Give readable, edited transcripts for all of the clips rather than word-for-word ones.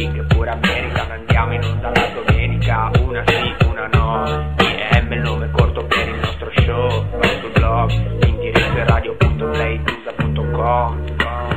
sì che pure American, andiamo in onda la domenica, una sì, una no, IM il nome corto per il nostro show, vai sul blog, l'indirizzo è radio.playtusa.com.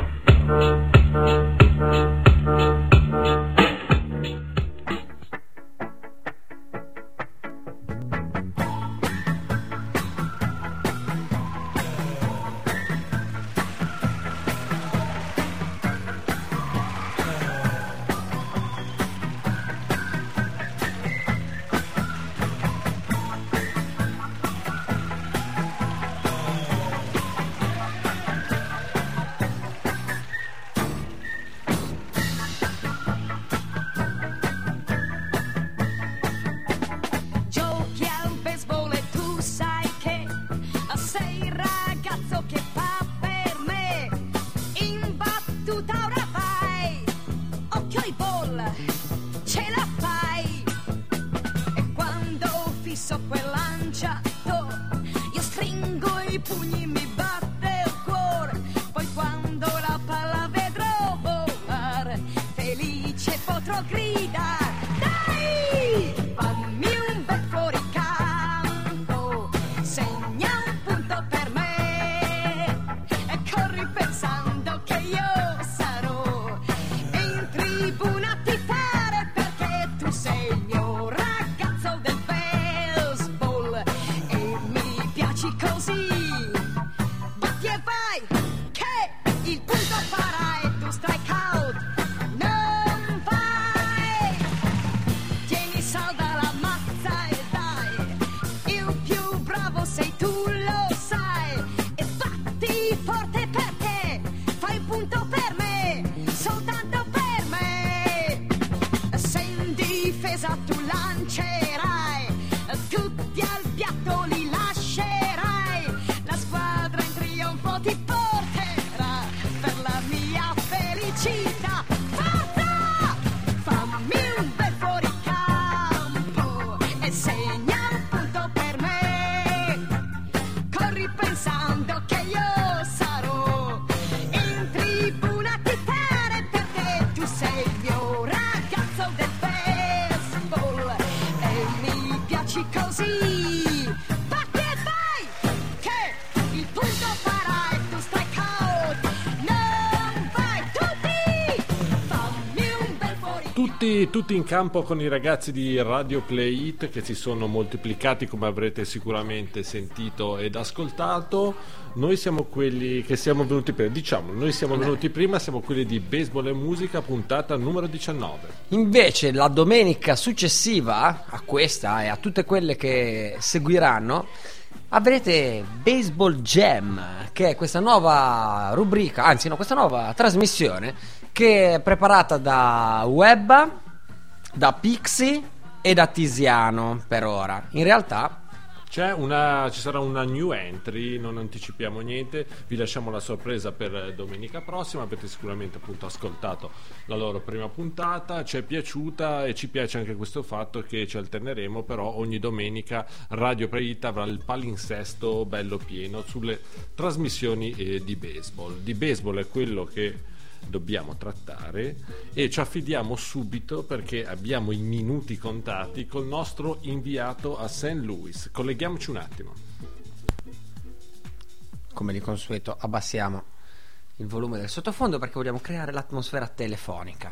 Tutti in campo con i ragazzi di Radio Play It, che si sono moltiplicati, come avrete sicuramente sentito ed ascoltato. Noi siamo quelli che siamo venuti prima, venuti prima, siamo quelli di Baseball e Musica, puntata numero 19. Invece la domenica successiva a questa e a tutte quelle che seguiranno avrete Baseball Jam, che è questa nuova rubrica, anzi no, questa nuova trasmissione che è preparata da Webba, da Pixie e da Tisiano per ora. In realtà ci sarà una new entry, non anticipiamo niente, vi lasciamo la sorpresa per domenica prossima. Avete sicuramente appunto ascoltato la loro prima puntata, ci è piaciuta e ci piace anche questo fatto che ci alterneremo, però ogni domenica Radio Preita avrà il palinsesto bello pieno sulle trasmissioni di baseball. Di baseball è quello che dobbiamo trattare e ci affidiamo subito, perché abbiamo i minuti contati, col nostro inviato a St. Louis. Colleghiamoci un attimo. Come di consueto abbassiamo il volume del sottofondo perché vogliamo creare l'atmosfera telefonica.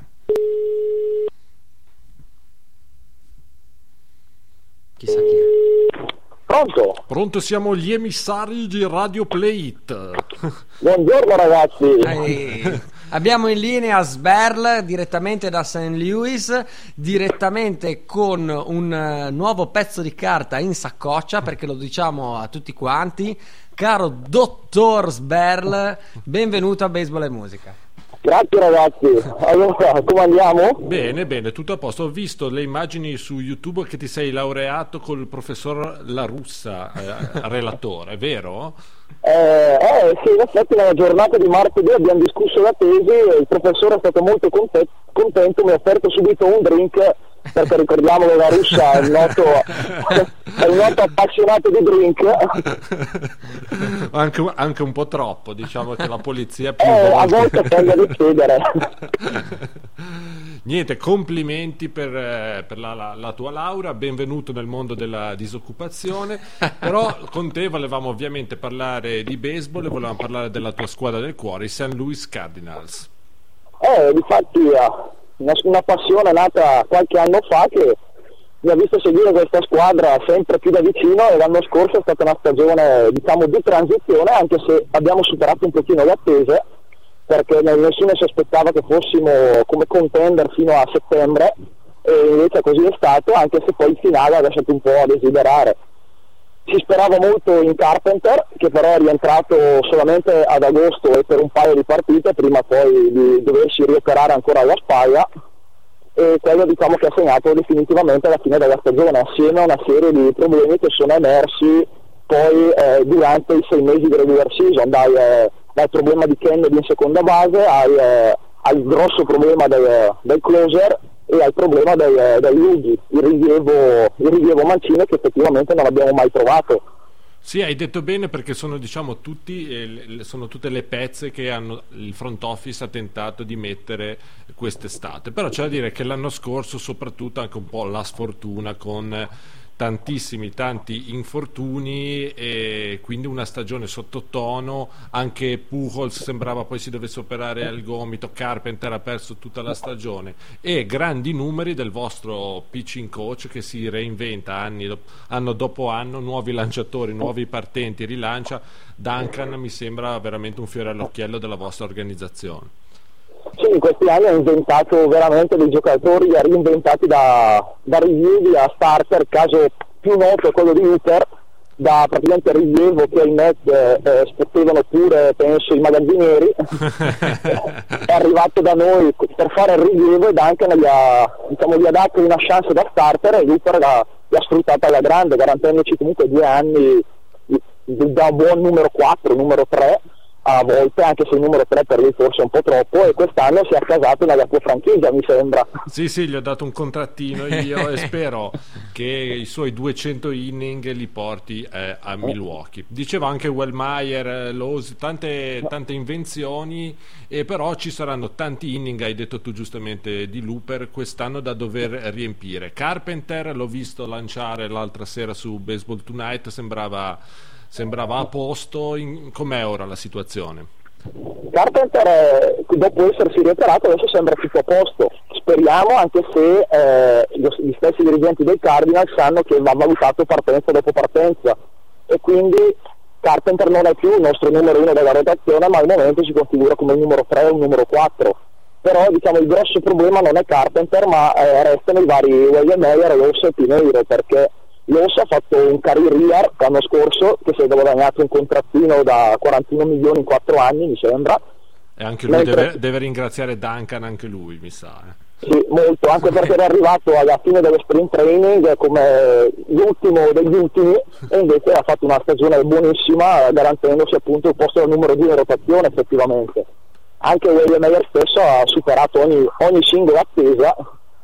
Chissà chi è. Pronto, siamo gli emissari di Radio Play It. Buongiorno ragazzi. Abbiamo in linea Sberl direttamente da St. Louis, direttamente con un nuovo pezzo di carta in saccoccia, perché lo diciamo a tutti quanti. Caro dottor Sberl, benvenuto a Baseball e Musica. Grazie ragazzi. Allora, come andiamo? Bene, tutto a posto. Ho visto le immagini su YouTube che ti sei laureato col professor La Russa, relatore, è vero? Sì, in effetti nella giornata di martedì abbiamo discusso la tesi e il professore è stato molto contento, mi ha offerto subito un drink, perché ricordiamo che La Russa è un noto appassionato di drink. Anche un po' troppo, diciamo che la polizia è più a volte tende a decidere. Niente, complimenti per la tua laurea, benvenuto nel mondo della disoccupazione. Però con te volevamo ovviamente parlare di baseball e volevamo parlare della tua squadra del cuore, i St. Louis Cardinals. Difatti una passione nata qualche anno fa che mi ha visto seguire questa squadra sempre più da vicino, e l'anno scorso è stata una stagione diciamo di transizione, anche se abbiamo superato un pochino le attese, perché nessuno si aspettava che fossimo come contender fino a settembre, e invece così è stato, anche se poi il finale ha lasciato un po' a desiderare. Si sperava molto in Carpenter, che però è rientrato solamente ad agosto e per un paio di partite, prima poi di doversi rioperare ancora alla spalla, e quello diciamo che ha segnato definitivamente la fine della stagione, assieme a una serie di problemi che sono emersi poi durante i 6 mesi di regular season, dal problema di Kennedy in seconda base al grosso problema del closer e al problema dei rookie, il rilievo Mancini, che effettivamente non abbiamo mai trovato. Sì, hai detto bene, perché sono diciamo sono tutte le pezze che il front office ha tentato di mettere quest'estate, però c'è da dire che l'anno scorso soprattutto anche un po' la sfortuna con tanti infortuni, e quindi una stagione sottotono. Anche Pujols sembrava poi si dovesse operare al gomito, Carpenter ha perso tutta la stagione, e grandi numeri del vostro pitching coach che si reinventa anno dopo anno, nuovi lanciatori, nuovi partenti, rilancia. Duncan mi sembra veramente un fiore all'occhiello della vostra organizzazione. Sì, in questi anni ha inventato veramente dei giocatori reinventati da rilievi a starter. Il caso più noto è quello di Hooper, da praticamente rilievo che ahimè spettevano pure, penso, i magazzinieri. È arrivato da noi per fare il rilievo, e Duncan gli ha dato una chance da starter, e Hooper l'ha sfruttata alla grande, garantendoci comunque 2 anni da buon numero 4, numero 3 a volte, anche se il numero 3 per lui forse è un po' troppo, e quest'anno si è accasato nella tua franchigia, mi sembra. Sì, gli ho dato un contrattino io e spero che i suoi 200 inning li porti a Milwaukee. Diceva anche Wellmeyer, tante invenzioni, e però ci saranno tanti inning, hai detto tu giustamente, di Looper quest'anno da dover riempire. Carpenter l'ho visto lanciare l'altra sera su Baseball Tonight, sembrava a posto. Com'è ora la situazione? Carpenter, dopo essersi rioperato, adesso sembra tutto a posto. Speriamo, anche se gli stessi dirigenti dei Cardinals sanno che va valutato partenza dopo partenza, e quindi Carpenter non è più il nostro numero 1 della rotazione, ma al momento si configura come il numero 3 o il numero 4. Però diciamo il grosso problema non è Carpenter, ma restano i vari William Meyer, Lossa e Pineiro, perché Lossa ha fatto un career year l'anno scorso, che si è guadagnato un contrattino da 41 milioni in 4 anni, mi sembra. E anche lui deve ringraziare Duncan, anche lui, mi sa. Sì, molto, anche perché era arrivato alla fine dello sprint training come l'ultimo degli ultimi, e invece ha fatto una stagione buonissima, garantendosi appunto il posto del numero 2 in rotazione effettivamente. Anche William Meyer stesso ha superato ogni singola attesa,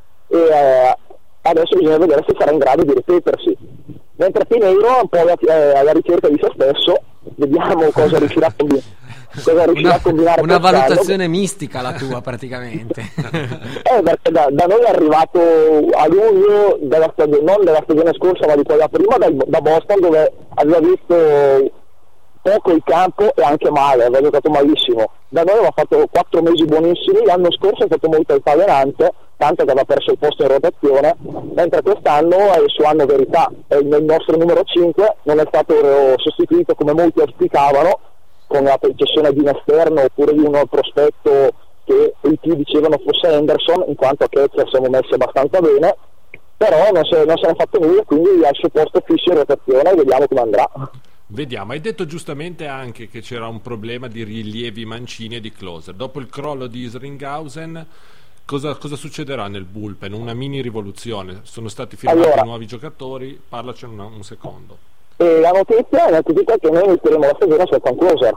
e adesso bisogna vedere se sarà in grado di ripetersi, mentre Pineiro è un po' alla ricerca di se stesso. Vediamo cosa riuscirà a combinare una valutazione mistica la tua praticamente. Perché da noi è arrivato a luglio non della stagione scorsa ma di quella prima, da Boston, dove aveva visto poco il campo e anche male, aveva giocato malissimo. Da noi aveva fatto 4 mesi buonissimi, l'anno scorso è stato molto altalenante, tanto che aveva perso il posto in rotazione, mentre quest'anno è il suo anno verità. Nel nostro numero 5 non è stato sostituito come molti auspicavano, con la cessione di un esterno oppure di uno prospetto che i più dicevano fosse Henderson, in quanto a catcher siamo messi abbastanza bene, però non se ne è fatto nulla, quindi al suo posto fisso in rotazione, vediamo come andrà. Vediamo, hai detto giustamente anche che c'era un problema di rilievi Mancini e di closer. Dopo il crollo di Isringhausen, cosa succederà nel bullpen? Una mini rivoluzione, sono stati firmati nuovi giocatori, parlacene un secondo. La notizia è che noi inizieremo la stagione senza un closer.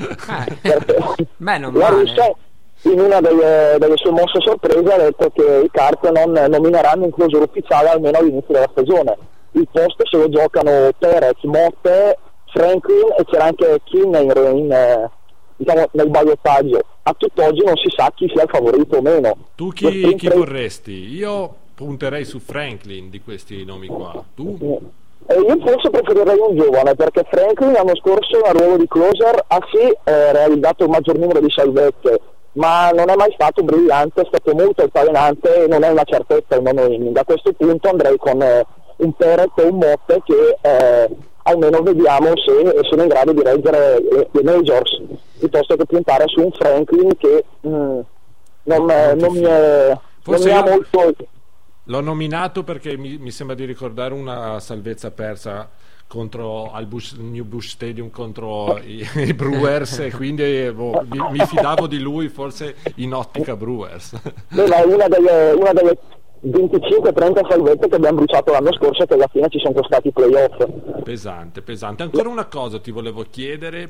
Non male. In una delle sue mosse sorprese ha detto che i Cardinals non nomineranno un closer ufficiale almeno all'inizio della stagione. Il posto se lo giocano Perez, Motte, Franklin, e c'era anche Kinney diciamo nel ballottaggio. A tutt'oggi non si sa chi sia il favorito o meno. Tu chi vorresti? Io punterei su Franklin di questi nomi qua. Tu? Io forse preferirei un giovane, perché Franklin l'anno scorso nel ruolo di closer ha realizzato il maggior numero di salvezze, ma non è mai stato brillante, è stato molto altalenante e non è una certezza il mono inning. A questo punto andrei con un Peret o un Motte che almeno vediamo se sono in grado di reggere le majors, piuttosto che puntare su un Franklin che non mi ha molto. L'ho nominato perché mi sembra di ricordare una salvezza persa contro al New Busch Stadium contro i Brewers, e quindi mi fidavo di lui, forse in ottica Brewers. Beh, ma è una delle 25-30 salvezze che abbiamo bruciato l'anno scorso e che alla fine ci sono costati i playoff. Pesante. Ancora una cosa ti volevo chiedere,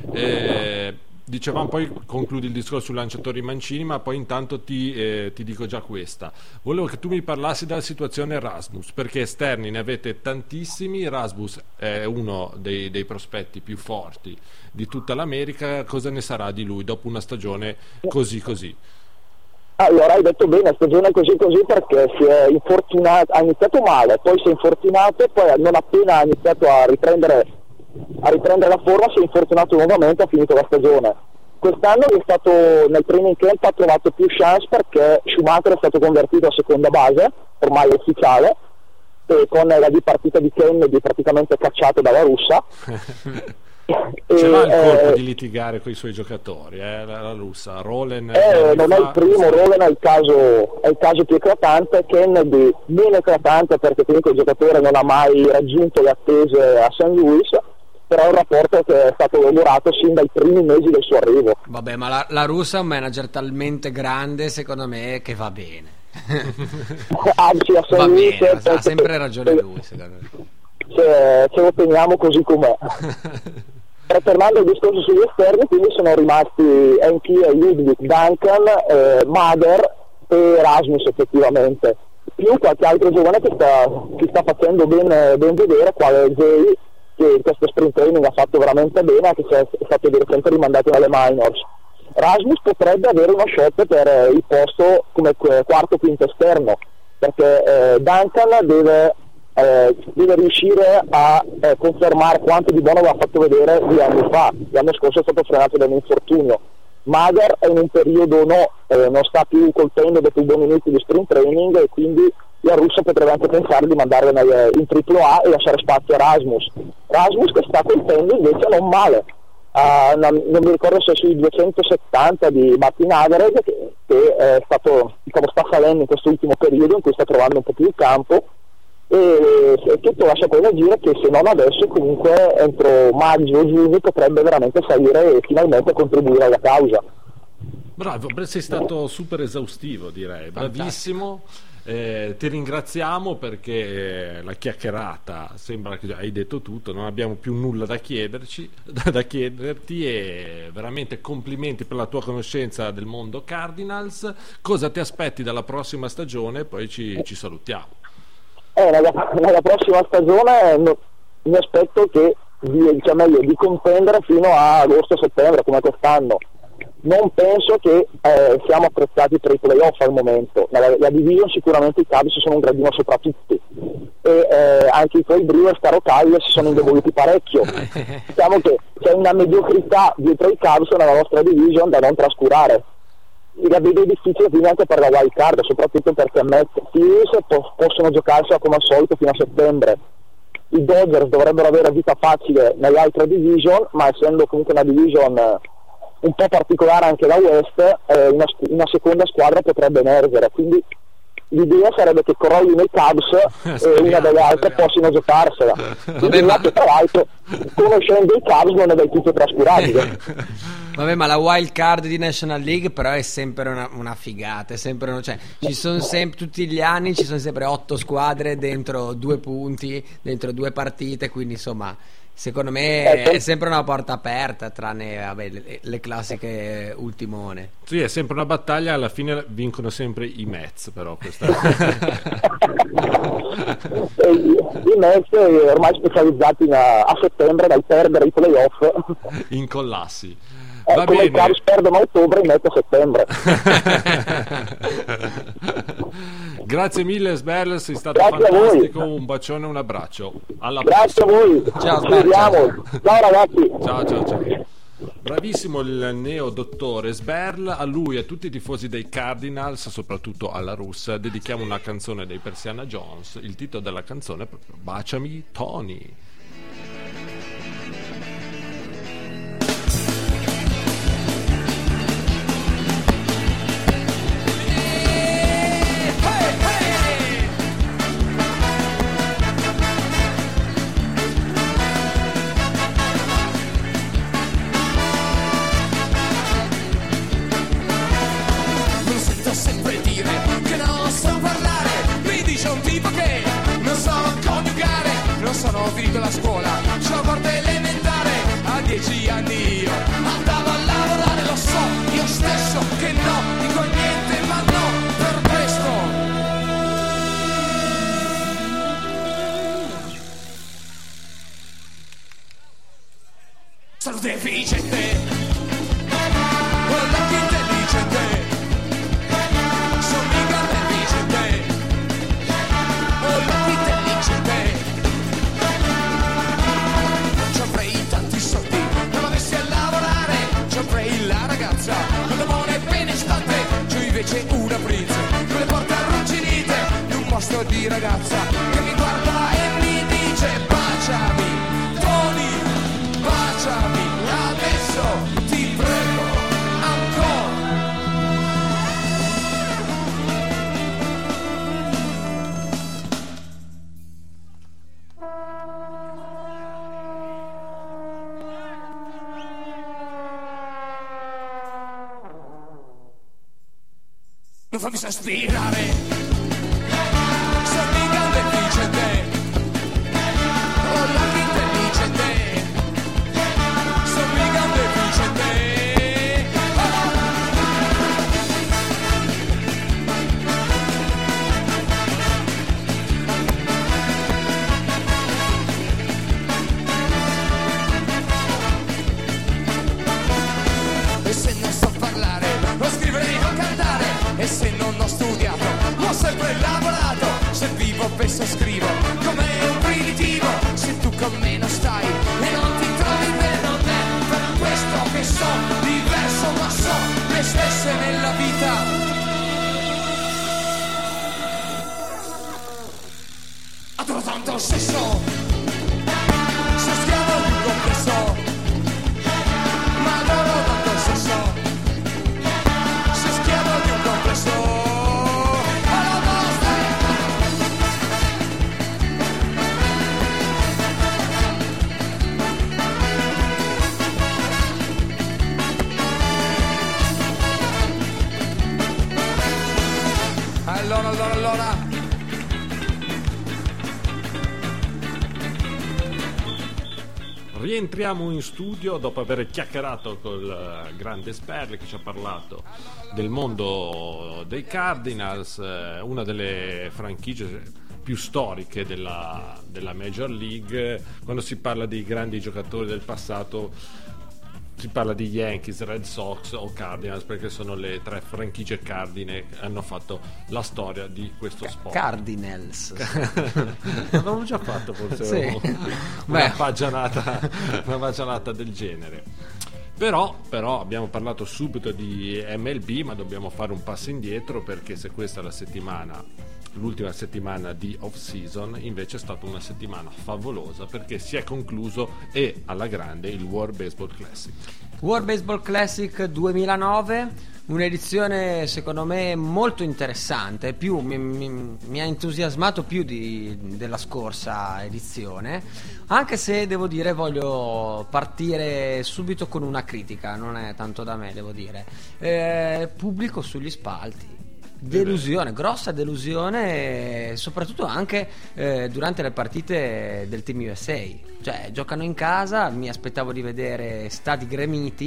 dicevamo, poi concludi il discorso sui lanciatori mancini, ma poi intanto ti dico già questa. Volevo che tu mi parlassi della situazione Erasmus, perché esterni ne avete tantissimi. Erasmus è uno dei prospetti più forti di tutta l'America. Cosa ne sarà di lui dopo una stagione così? Allora, hai detto bene, stagione così perché si è infortunato, ha iniziato male, poi si è infortunato, poi non appena ha iniziato a riprendere la forma si è infortunato nuovamente, ha finito la stagione. Quest'anno è stato nel training camp, ha trovato più chance perché Schumacher è stato convertito a seconda base, ormai è ufficiale, e con la dipartita di Kennedy praticamente cacciato dalla russa. Ce l'ha il colpo di litigare con i suoi giocatori, la russa. Rolen non è il primo, Rolen è il caso più eclatante, Kennedy meno eclatante perché comunque il giocatore non ha mai raggiunto le attese a St. Louis, però è un rapporto che è stato lavorato sin dai primi mesi del suo arrivo. Vabbè, ma la russa è un manager talmente grande, secondo me, che va bene. Anzi, a St. Va Louis bene, ha sempre ragione lui, secondo me. Ce lo teniamo così com'è. Tornando al discorso sugli esterni, quindi sono rimasti Enki, Ludwig, Duncan, Mader e Erasmus effettivamente, più qualche altro giovane che sta facendo ben vedere, quale Zay, che in questo sprint training ha fatto veramente bene, che è stato di recente rimandato dalle minors. Erasmus potrebbe avere uno shot per il posto come quarto quinto esterno, perché Duncan deve riuscire a confermare quanto di buono aveva fatto vedere 2 anni fa. L'anno scorso è stato frenato da un infortunio. Mader è in un periodo non sta più colpendo dopo i buoni inizi di sprint training, e quindi la Russia potrebbe anche pensare di mandarlo in AAA e lasciare spazio a Rasmus che sta colpendo invece non male. Non mi ricordo se sui 270 di batting average, che è stato, sta salendo in questo ultimo periodo in cui sta trovando un po' più il campo, e tutto lascia presagire che se non adesso comunque entro maggio o giugno potrebbe veramente salire e finalmente contribuire alla causa. Bravo, sei stato super esaustivo, direi. Bravissimo. Ti ringraziamo perché la chiacchierata sembra che hai detto tutto, non abbiamo più nulla da chiederti, e veramente complimenti per la tua conoscenza del mondo Cardinals. Cosa ti aspetti dalla prossima stagione? Poi ci salutiamo. Nella prossima stagione mi aspetto di contendere fino a agosto-settembre come quest'anno. Non penso che siamo attrezzati per i playoff al momento. La division sicuramente i Cubs sono un gradino sopra tutti, e anche i tuoi Brewers, caro Cagliari, si sono indeboliti parecchio. Diciamo che c'è una mediocrità dietro i Cubs nella nostra division da non trascurare. La vedo difficile quindi anche per la wild card, soprattutto perché Mets e Phillies possono giocarsela come al solito fino a settembre. I Dodgers dovrebbero avere vita facile nell'altra division, ma essendo comunque una division un po' particolare anche la West, una seconda squadra potrebbe emergere, quindi l'idea sarebbe che crollino i Cubs e una delle altre possano giocarsela. Che tra l'altro, conoscendo i Cubs, non è del tutto trascurabile. Vabbè, ma la wild card di National League però è sempre una figata, è sempre cioè, ci sono sempre, tutti gli anni ci sono sempre 8 squadre dentro 2 punti, dentro 2 partite, quindi insomma secondo me è sempre una porta aperta, tranne le classiche ultimone. Sì, è sempre una battaglia, alla fine vincono sempre i Mets, però questa E i Mets ormai specializzati a settembre dal perdere i playoff. Incollassi. Va come bene. i Cavs perdono a ottobre, i Mets a settembre. Grazie mille Sberl, sei stato Grazie a voi. fantastico, un bacione e un abbraccio. Alla Grazie a prossima. voi. Ciao, Ci vediamo. Ciao ragazzi. Ciao. Bravissimo il neo dottore Sberl, a lui e a tutti i tifosi dei Cardinals, soprattutto alla russa, dedichiamo una canzone dei Persiana Jones. Il titolo della canzone è proprio Baciami Tony. Sono finito la scuola, c'ho la quarta elementare, a 10 anni io andavo a lavorare, lo so, io stesso che no, dico niente ma no, per questo. Salute efficiente, guarda che intelligente, sono mica efficiente, guarda che intelligente. Invece una prince con le porte arrugginite di un mostro di ragazza che mi guarda e mi dice baciami Tony, baciami adesso ti prego ancora. Non fammi sospirare, sono mica intelligente, oh la che intelligente, sono mica intelligente. E se non so parlare, o scrivere o cantare, e se non ho studiato, ho sempre lavorato. Se vivo penso scrivo, come un primitivo. Se tu con me non stai e non ti trovi bene, non è per questo che so diverso, ma so me stesse nella vita. Adoro tanto il sesso, sono schiavo di un complesso, ma adoro tanto il sesso. Allora. Rientriamo in studio dopo aver chiacchierato col grande Sberl che ci ha parlato del mondo dei Cardinals, una delle franchigie più storiche della Major League. Quando si parla di grandi giocatori del passato si parla di Yankees, Red Sox o Cardinals, perché sono le tre franchigie cardine che hanno fatto la storia di questo sport. Cardinals. L'avevo già fatto forse Sì. una paginata del genere. Però abbiamo parlato subito di MLB, ma dobbiamo fare un passo indietro, perché se questa è l'ultima settimana di off season, invece è stata una settimana favolosa, perché si è concluso e alla grande il World Baseball Classic. World Baseball Classic 2009, un'edizione secondo me molto interessante, mi ha entusiasmato più della scorsa edizione, anche se devo dire voglio partire subito con una critica, non è tanto da me, devo dire. Pubblico sugli spalti. Delusione, grossa delusione, soprattutto anche durante le partite del Team USA. Cioè, giocano in casa, mi aspettavo di vedere stadi gremiti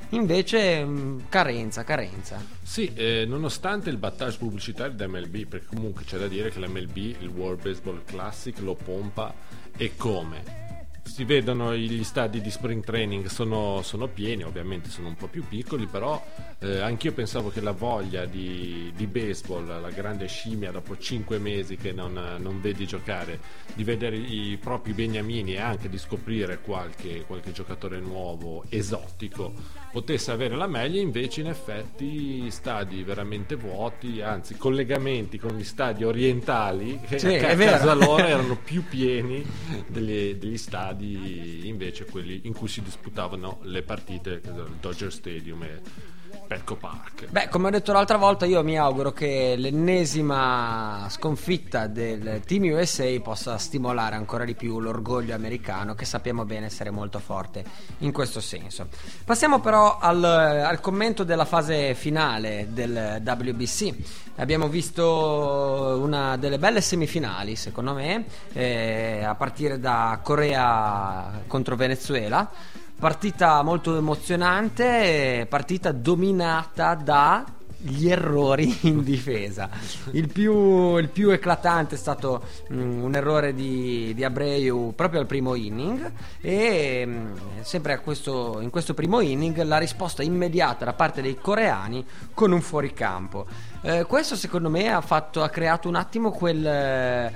invece carenza. Sì, nonostante il battage pubblicitario da MLB, perché comunque c'è da dire che l'MLB, il World Baseball Classic, lo pompa e come. Si vedono gli stadi di spring training sono pieni, ovviamente sono un po' più piccoli, però anch'io pensavo che la voglia di baseball, la grande scimmia dopo 5 mesi che non vedi giocare, di vedere i propri beniamini e anche di scoprire qualche giocatore nuovo esotico potesse avere la meglio. Invece in effetti stadi veramente vuoti, anzi collegamenti con gli stadi orientali che Sì, a è vero. casa loro erano più pieni degli stadi invece quelli in cui si disputavano le partite del Dodger Stadium e Petco Park. Beh, come ho detto l'altra volta, io mi auguro che l'ennesima sconfitta del Team USA possa stimolare ancora di più l'orgoglio americano, che sappiamo bene essere molto forte in questo senso. Passiamo però al commento della fase finale del WBC. Abbiamo visto una delle belle semifinali, secondo me, a partire da Corea contro Venezuela. Partita molto emozionante, partita dominata dagli errori in difesa. Il più eclatante è stato un errore di Abreu proprio al primo inning, e sempre in questo primo inning la risposta immediata da parte dei coreani con un fuoricampo. Questo secondo me ha creato un attimo quel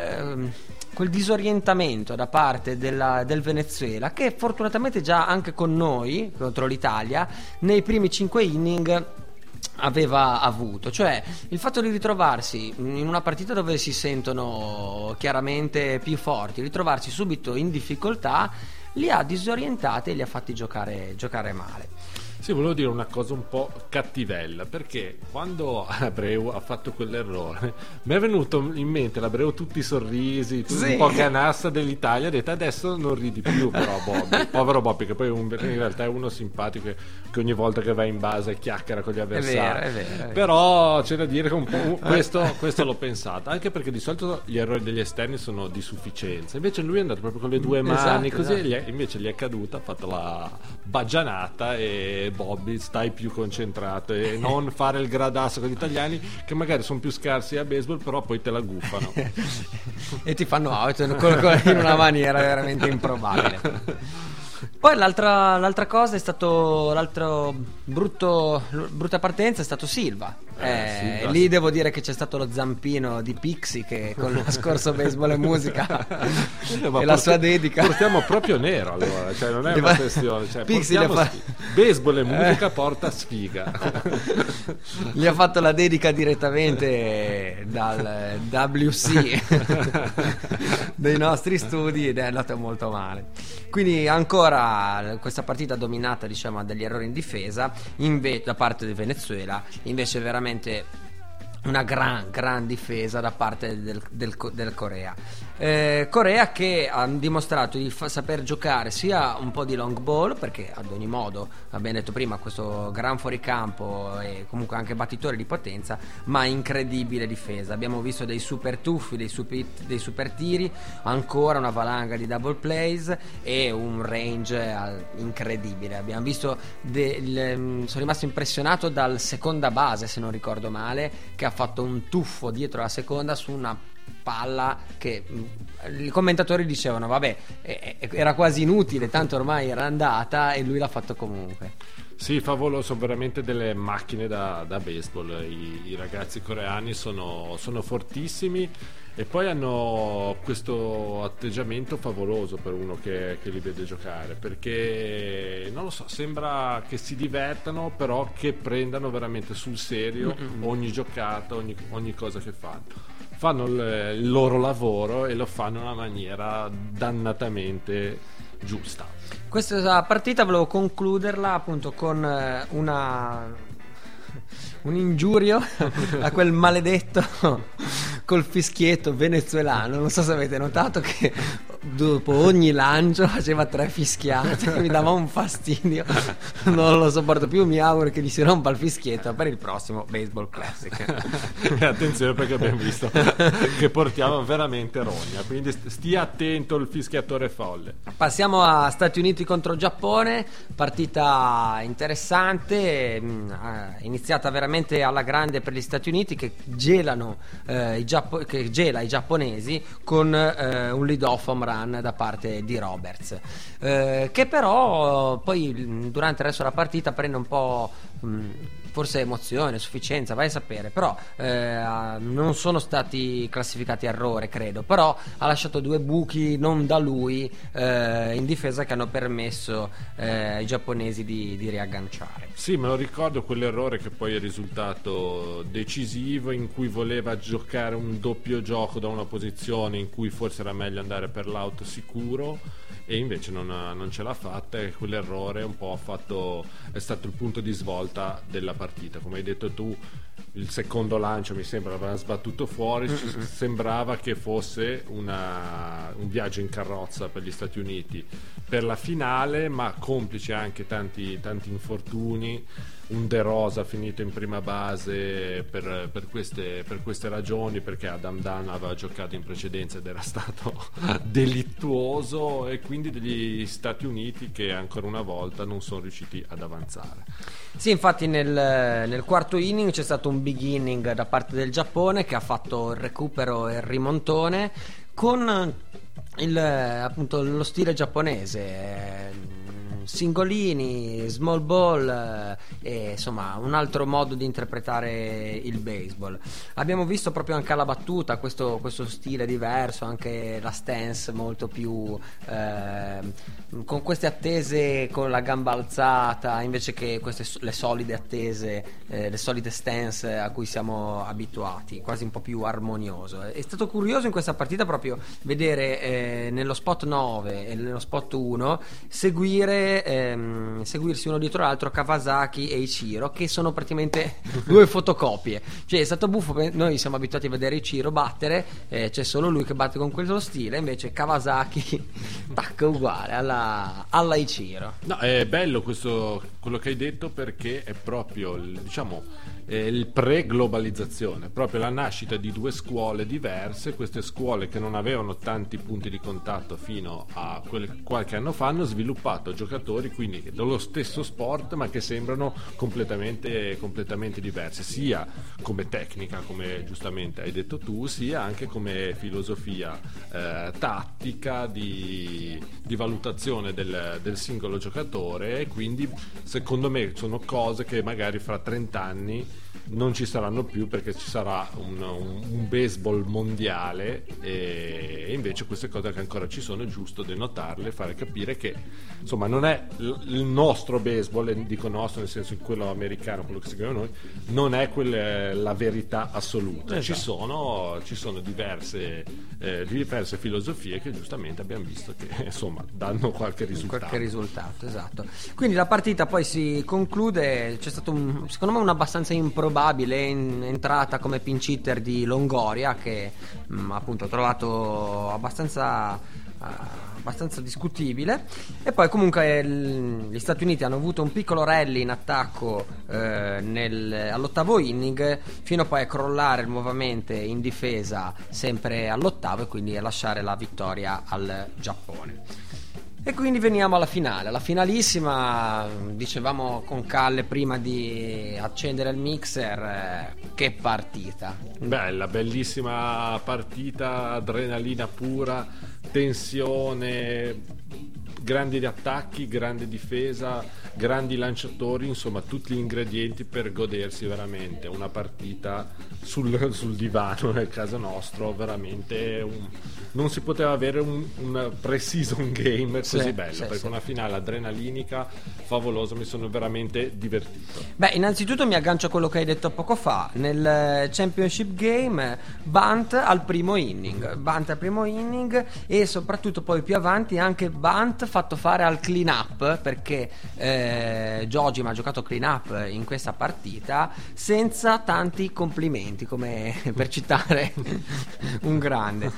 disorientamento da parte del Venezuela, che fortunatamente già anche con noi contro l'Italia nei primi 5 inning aveva avuto. Cioè il fatto di ritrovarsi in una partita dove si sentono chiaramente più forti, ritrovarsi subito in difficoltà, li ha disorientati e li ha fatti giocare male. Sì, volevo dire una cosa un po' cattivella, perché quando Abreu ha fatto quell'errore mi è venuto in mente l'Abreu tutti i sorrisi, Sì. un po' canassa dell'Italia. Ho detto adesso non ridi più, però Bobby, povero Bobby, che poi in realtà è uno simpatico che ogni volta che va in base chiacchiera con gli avversari. È vero. Però c'è da dire che un po' questo l'ho pensato, anche perché di solito gli errori degli esterni sono di sufficienza, invece lui è andato proprio con le due mani, Esatto, così esatto. invece gli è caduta, ha fatto la baggianata. E Bobby, stai più concentrato e non fare il gradasso con gli italiani, che magari sono più scarsi a baseball, però poi te la guffano. E ti fanno out in una maniera veramente improbabile. Poi l'altra cosa è stato brutta partenza è stato Silva. Silva. Lì devo dire che c'è stato lo zampino di Pixie, che con lo scorso Baseball e Musica Ma e la sua dedica portiamo proprio nero, allora, cioè non è una questione, cioè, Pixie portiamo baseball e musica porta sfiga. gli ha fatto la dedica direttamente dal WC dei nostri studi, ed è andato molto male. Quindi ancora questa partita dominata, diciamo, dagli errori in difesa da parte del Venezuela, invece veramente una gran difesa da parte del Corea. Corea che ha dimostrato di saper giocare sia un po' di long ball, perché ad ogni modo, abbiamo detto prima, questo gran fuoricampo e comunque anche battitore di potenza, ma incredibile difesa. Abbiamo visto dei super tuffi, dei super tiri, ancora una valanga di double plays e un range incredibile. Abbiamo visto sono rimasto impressionato dal seconda base, se non ricordo male, che ha fatto un tuffo dietro la seconda su una palla che i commentatori dicevano vabbè, era quasi inutile, tanto ormai era andata, e lui l'ha fatto comunque. Sì, favolo, sono veramente delle macchine da baseball. I ragazzi coreani sono fortissimi, e poi hanno questo atteggiamento favoloso per uno che li vede giocare, perché non lo so, sembra che si divertano, però che prendano veramente sul serio ogni giocata, ogni cosa che fanno il loro lavoro, e lo fanno in una maniera dannatamente giusta. Questa partita volevo concluderla appunto con un ingiurio a quel maledetto col fischietto venezuelano. Non so se avete notato che dopo ogni lancio faceva 3 fischiate, mi dava un fastidio, non lo sopporto più, mi auguro che gli si rompa il fischietto per il prossimo Baseball Classic. E attenzione, perché abbiamo visto che portiamo veramente rogna, quindi stia attento il fischiatore folle. Passiamo a Stati Uniti contro Giappone, partita interessante, iniziata veramente alla grande per gli Stati Uniti che gelano che gela i giapponesi con un lead-off home run da parte di Roberts, che però poi durante il resto della partita prende un po' forse emozione, sufficienza, vai a sapere, però non sono stati classificati errore, credo, però ha lasciato 2 buchi non da lui in difesa che hanno permesso ai giapponesi di riagganciare. Sì, me lo ricordo quell'errore che poi è risultato decisivo, in cui voleva giocare un doppio gioco da una posizione in cui forse era meglio andare per l'auto sicuro, e invece non ce l'ha fatta, e quell'errore un po' è stato il punto di svolta della partita. Come hai detto tu, il secondo lancio mi sembra l'avevano sbattuto fuori, sembrava che fosse un viaggio in carrozza per gli Stati Uniti per la finale, ma complice anche tanti infortuni, un De Rosa finito in prima base per queste ragioni, perché Adam Dunn aveva giocato in precedenza ed era stato delittuoso, e quindi degli Stati Uniti che ancora una volta non sono riusciti ad avanzare. Sì, infatti nel quarto inning c'è stato un big inning da parte del Giappone che ha fatto il recupero e il rimontone con appunto lo stile giapponese, singolini, small ball, e insomma un altro modo di interpretare il baseball. Abbiamo visto proprio anche alla battuta questo stile diverso, anche la stance molto più con queste attese con la gamba alzata invece che le solide attese, le solide stance a cui siamo abituati, quasi un po' più armonioso. È stato curioso in questa partita proprio vedere nello spot 9 e nello spot 1 seguirsi uno dietro l'altro Kawasaki e Ichiro, che sono praticamente 2 fotocopie. Cioè è stato buffo, noi siamo abituati a vedere Ichiro battere, c'è solo lui che batte con quello stile, invece Kawasaki tac uguale alla Ichiro. No, è bello quello che hai detto, perché è proprio il pre-globalizzazione, proprio la nascita di 2 scuole diverse. Queste scuole che non avevano tanti punti di contatto fino a qualche anno fa hanno sviluppato giocatori quindi dello stesso sport, ma che sembrano completamente diversi, sia come tecnica, come giustamente hai detto tu, sia anche come filosofia tattica di valutazione del singolo giocatore. E quindi secondo me sono cose che magari fra 30 anni non ci saranno più, perché ci sarà un baseball mondiale, e invece queste cose che ancora ci sono è giusto denotarle, fare capire che insomma non è il nostro baseball, e dico nostro nel senso in quello americano, quello che seguiamo noi, non è la verità assoluta. Esatto. Ci sono diverse filosofie che giustamente abbiamo visto che insomma danno qualche risultato. Esatto. Quindi la partita poi si conclude, c'è stato secondo me un abbastanza improbabile entrata come pinch hitter di Longoria, che appunto ho trovato abbastanza discutibile. E poi comunque gli Stati Uniti hanno avuto un piccolo rally in attacco all'ottavo inning, fino poi a crollare nuovamente in difesa sempre all'ottavo, e quindi a lasciare la vittoria al Giappone. E quindi veniamo alla finale, la finalissima. Dicevamo con Calle prima di accendere il mixer, che partita bella, bellissima partita, adrenalina pura, tensione, grandi attacchi, grande difesa, grandi lanciatori, insomma tutti gli ingredienti per godersi veramente una partita sul divano nel caso nostro. Veramente non si poteva avere un pre-season game così bello, perché una finale adrenalinica favolosa, mi sono veramente divertito. Beh, innanzitutto mi aggancio a quello che hai detto poco fa. Nel championship game bunt al primo inning, e soprattutto poi più avanti anche bunt fatto fare al clean up, perché Jojima ha giocato clean up in questa partita senza tanti complimenti, come per citare un grande.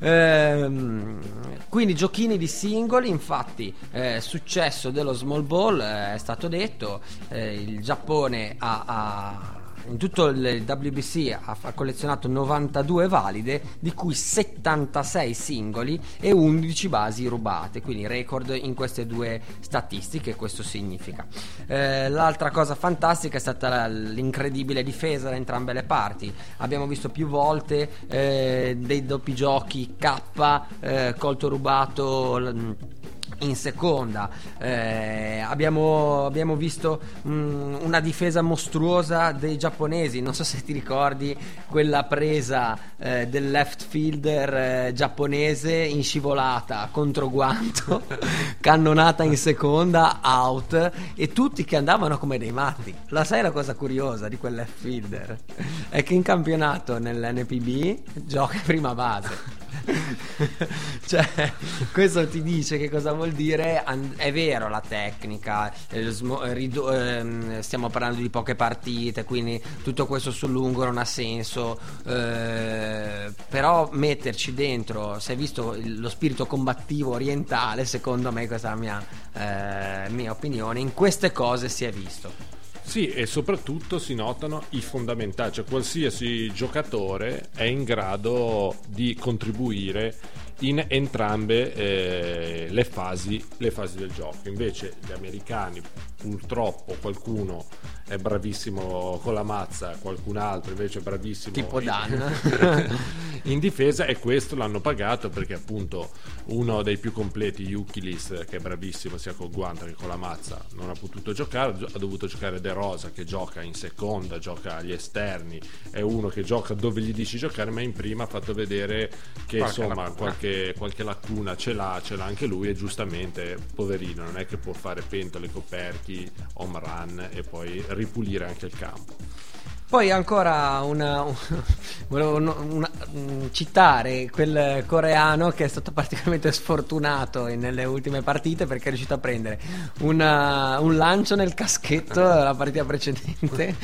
Quindi giochini di singoli, infatti successo dello small ball, è stato detto, il Giappone in tutto il WBC ha collezionato 92 valide, di cui 76 singoli e 11 basi rubate, quindi record in queste due statistiche. Questo significa. L'altra cosa fantastica è stata l'incredibile difesa da entrambe le parti. Abbiamo visto più volte dei doppi giochi K, colto rubato in seconda, abbiamo visto una difesa mostruosa dei giapponesi. Non so se ti ricordi quella presa del left fielder giapponese in scivolata contro guanto, cannonata in seconda, out, e tutti che andavano come dei matti. La sai la cosa curiosa di quel left fielder? È che in campionato nell'NPB gioca prima base. Cioè, questo ti dice che cosa vuol dire. È vero, la tecnica, stiamo parlando di poche partite, quindi tutto questo sul lungo non ha senso, però metterci dentro, se hai visto lo spirito combattivo orientale, secondo me, questa è la mia opinione, in queste cose si è visto. Sì, e soprattutto si notano i fondamentali, cioè qualsiasi giocatore è in grado di contribuire in entrambe le fasi del gioco. Invece gli americani, purtroppo, qualcuno è bravissimo con la mazza, qualcun altro invece è bravissimo tipo Dan in difesa, e questo l'hanno pagato, perché appunto uno dei più completi, Yukilis, che è bravissimo sia col guanto che con la mazza, non ha potuto giocare, ha dovuto giocare De Rosa, che gioca in seconda, gioca agli esterni, è uno che gioca dove gli dici giocare, ma in prima ha fatto vedere che insomma qualche lacuna ce l'ha anche lui, e giustamente, poverino, non è che può fare pentole, coperchi, home run e poi ripulire anche il campo. Poi ancora volevo citare quel coreano che è stato particolarmente sfortunato nelle ultime partite, perché è riuscito a prendere un lancio nel caschetto la partita precedente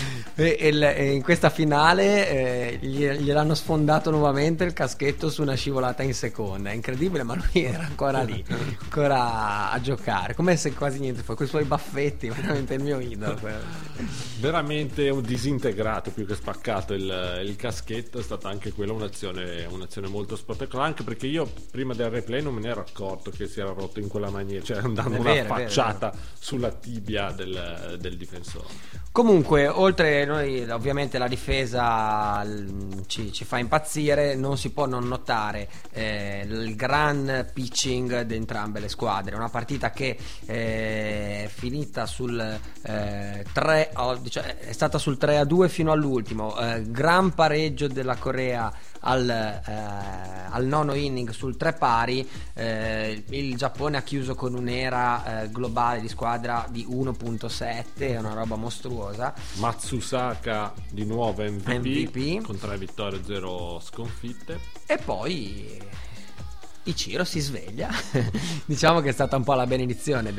e in questa finale gliel'hanno sfondato nuovamente il caschetto su una scivolata in seconda. È incredibile, ma lui era ancora lì, ancora a giocare, come se quasi niente fosse, con i suoi baffetti, veramente il mio idolo. Veramente un disintegrato più che spaccato il caschetto. È stata anche quella un'azione molto spettacolare, anche perché io prima del replay non me ne ero accorto che si era rotto in quella maniera, cioè andando una facciata sulla tibia del difensore. Comunque, oltre noi, ovviamente la difesa ci fa impazzire, non si può non notare il gran pitching di entrambe le squadre. Una partita che è finita sul 3, cioè è stata sul 3-2 fino all'ultimo, gran pareggio della Corea al nono inning sul 3 pari. Il Giappone ha chiuso con un'era globale di squadra di 1.7, è una roba mostruosa. Matsusaka di nuovo MVP con 3 vittorie, 0 sconfitte. E poi Ichiro si sveglia. Diciamo che è stata un po' la benedizione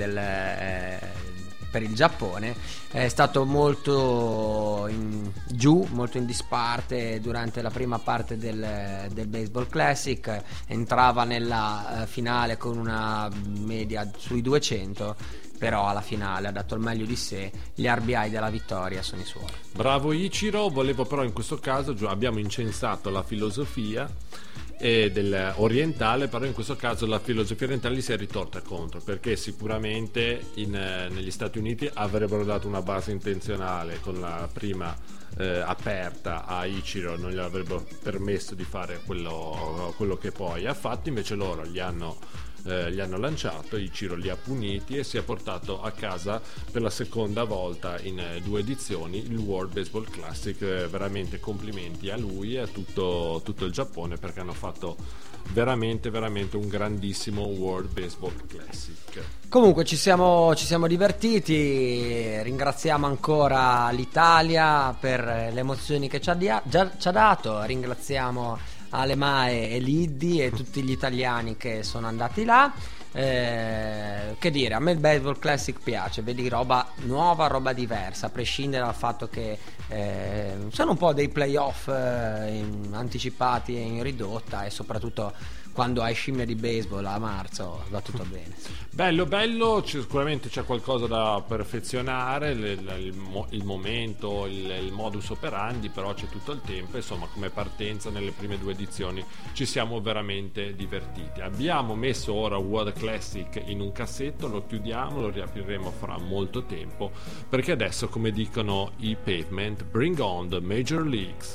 per il Giappone. È stato molto molto in disparte durante la prima parte del Baseball Classic, entrava nella finale con una media sui 200, però alla finale ha dato il meglio di sé. Gli RBI della vittoria sono i suoi. Bravo Ichiro. Volevo però in questo caso abbiamo incensato la filosofia dell'orientale, però in questo caso la filosofia orientale gli si è ritorta contro, perché sicuramente negli Stati Uniti avrebbero dato una base intenzionale con la prima aperta a Ichiro, non gli avrebbero permesso di fare quello che poi ha fatto. Invece loro gli hanno lanciato, Ichiro li ha puniti e si è portato a casa per la seconda volta in 2 edizioni il World Baseball Classic. Veramente complimenti a lui e a tutto il Giappone, perché hanno fatto veramente un grandissimo World Baseball Classic. Comunque ci siamo divertiti, ringraziamo ancora l'Italia per le emozioni che ci ha dato, ringraziamo Alemae e Liddi e tutti gli italiani che sono andati là. Che dire, a me il Baseball Classic piace, vedi roba nuova, roba diversa, a prescindere dal fatto che sono un po' dei playoff anticipati e in ridotta, e soprattutto quando hai scimmia di baseball a marzo va tutto bene. Bello, sicuramente c'è qualcosa da perfezionare, il momento, il modus operandi, però c'è tutto il tempo, insomma, come partenza nelle prime 2 edizioni ci siamo veramente divertiti. Abbiamo messo ora World Classic in un cassetto, lo chiudiamo, lo riapriremo fra molto tempo, perché adesso, come dicono i Pavement, bring on the Major Leagues.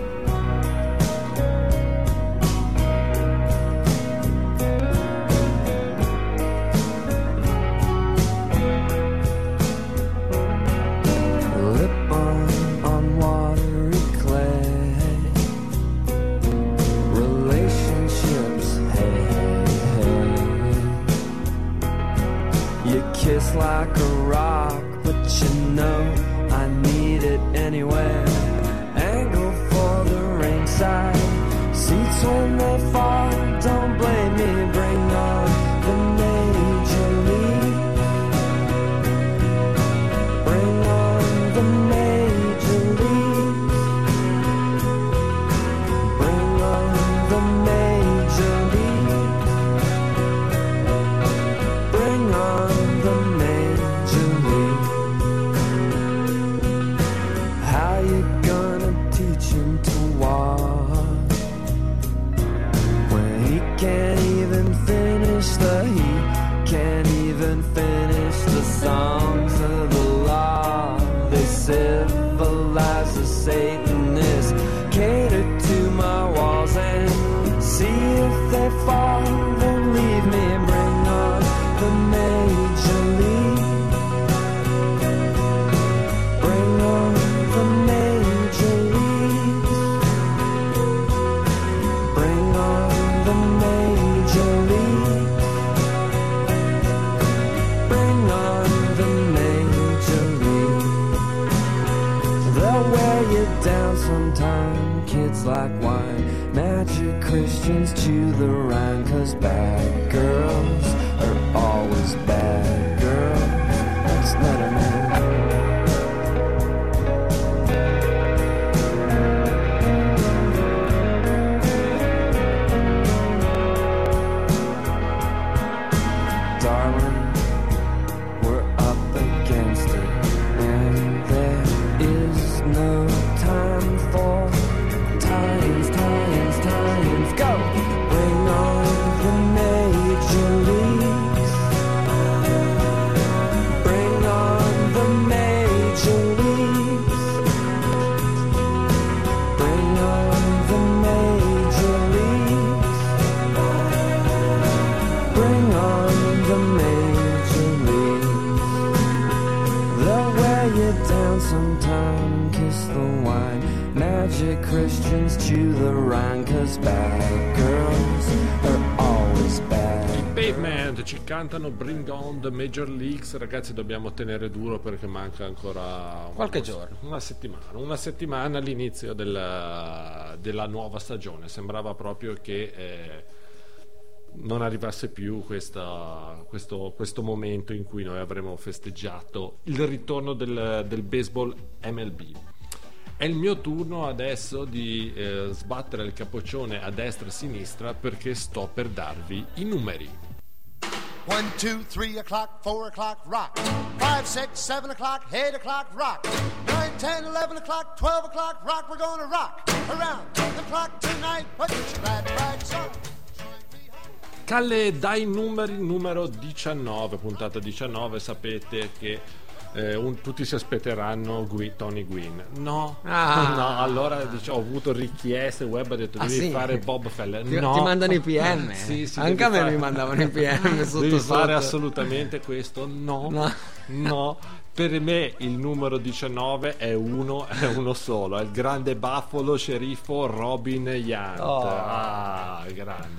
Like a rock, but you know I need it anywhere. Angle for the ringside seats when they fall. Don't blame me, bring on the Major League. Bring on the Major League. Bring on the Major League. Bring on the Major League. How you gonna teach him to walk when he can't even finish can't even finish the songs of the law? They civilize the Satanists, cater to my walls and see if they fall. Then leave me, bring on the Major League. Bring on the Major Leagues. Bring on the Major League. Bring on the Major League. They'll wear you down sometime, kids like wine. Magic Christians chew the rind, 'cause bad girls are always bad girls. That's not a man. Darling, we're up against it, and there is no time for tie-ins. Go! Bring on the Major Leagues. Bring on the Major Leagues. Bring on the Major Leagues. Bring on the Major Leagues. They'll wear you down sometime, kiss the wine. Magic Christians chew the rind, 'cause bad girls are always bad. I Pavement ci cantano Bring on the Major Leagues. Ragazzi, dobbiamo tenere duro perché manca ancora Qualche giorno. una settimana all'inizio della nuova stagione. Sembrava proprio che non arrivasse più questo momento in cui noi avremmo festeggiato il ritorno del baseball MLB. È il mio turno adesso di sbattere il capoccione a destra e a sinistra, perché sto per darvi i numeri. 1, 2, 3 o'clock, 4 o'clock, rock. 5, 6, 7 o'clock, 8 o'clock, rock. 9, 10, 11 o'clock, 12 o'clock, rock. We're gonna rock around the clock tonight. Put your glad rags on. Calle, dai numeri, numero 19, puntata 19, sapete che tutti si aspetteranno Tony Gwynn. No, allora ho avuto richieste, web ha detto devi fare Bob Feller. Ti mandano i PM. Sì, anche a me mi mandavano i PM sotto. Devi fare assolutamente questo. No. Per me il numero 19 è uno solo, è il grande baffalo sceriffo Robin Yount. Grande.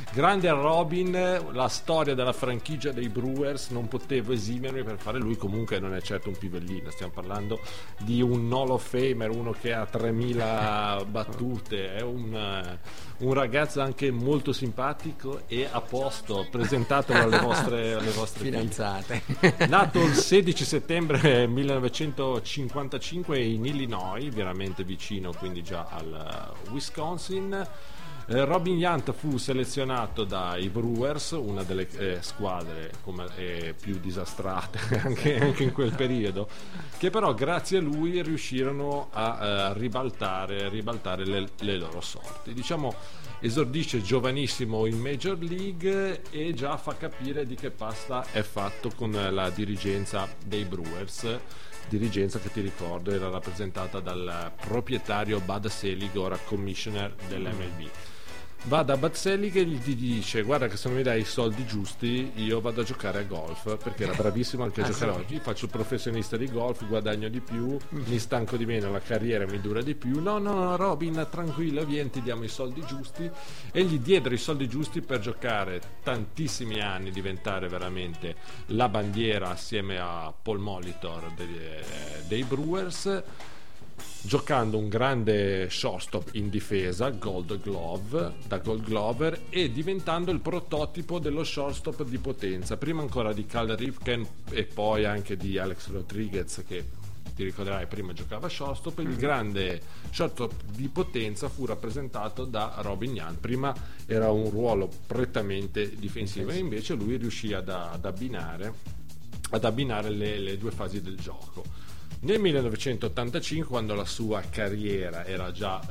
Grande Robin, la storia della franchigia dei Brewers, non potevo esimermi per fare lui. Comunque non è certo un pivellino, stiamo parlando di un Hall of Famer, uno che ha 3000 battute, è un ragazzo anche molto simpatico e a posto. Presentatelo alle vostre Fidanzate. Nato il 16 settembre 1955 in Illinois, veramente vicino, quindi già al Wisconsin. Robin Yount fu selezionato dai Brewers, una delle squadre più disastrate anche in quel periodo, che però grazie a lui riuscirono a ribaltare le loro sorti. Diciamo, esordisce giovanissimo in Major League e già fa capire di che pasta è fatto con la dirigenza dei Brewers, dirigenza che, ti ricordo, era rappresentata dal proprietario Bud Selig, ora commissioner dell'MLB. Va da Bud Selig e gli dice: guarda che se non mi dai i soldi giusti io vado a giocare a golf, perché era bravissimo anche a giocare oggi. Faccio il professionista di golf, guadagno di più, mi stanco di meno, la carriera mi dura di più. No Robin, tranquillo, vieni, ti diamo i soldi giusti. E gli diedero i soldi giusti per giocare tantissimi anni, diventare veramente la bandiera assieme a Paul Molitor dei Brewers, giocando un grande shortstop in difesa, Gold Glover, e diventando il prototipo dello shortstop di potenza, prima ancora di Cal Ripken e poi anche di Alex Rodriguez, che ti ricorderai prima giocava shortstop. Il grande shortstop di potenza fu rappresentato da Robin Yount. Prima era un ruolo prettamente difensivo e invece lui riuscì ad abbinare le due fasi del gioco. Nel 1985, quando la sua carriera era già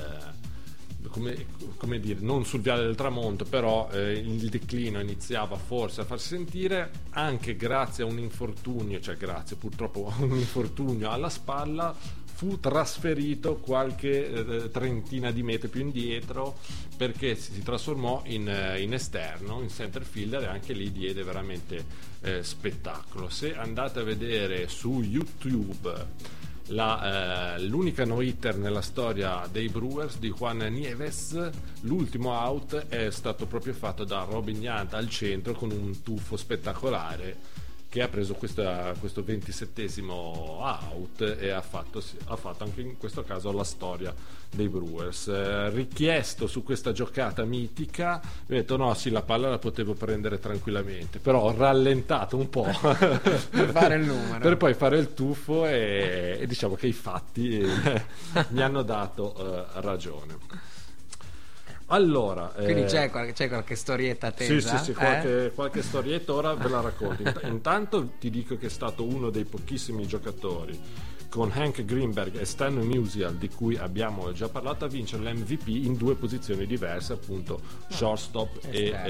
come dire, non sul viale del tramonto, però il declino iniziava forse a farsi sentire, anche grazie a un infortunio, purtroppo un infortunio alla spalla, fu trasferito qualche trentina di metri più indietro, perché si trasformò in esterno, in center fielder, e anche lì diede veramente spettacolo. Se andate a vedere su YouTube l'unica no-hitter nella storia dei Brewers di Juan Nieves, l'ultimo out è stato proprio fatto da Robin Yount al centro, con un tuffo spettacolare, che ha preso questo 27esimo out e ha fatto anche in questo caso la storia dei Brewers. Richiesto su questa giocata mitica, ho detto no, sì, la palla la potevo prendere tranquillamente, però ho rallentato un po' per fare il numero, per poi fare il tuffo, e diciamo che i fatti mi hanno dato ragione. Allora, quindi c'è qualche storietta tesa? Sì, qualche storietta, ora ve la racconto. Intanto ti dico che è stato uno dei pochissimi giocatori, con Hank Greenberg e Stan Musial, di cui abbiamo già parlato, a vincere l'MVP in due posizioni diverse, appunto shortstop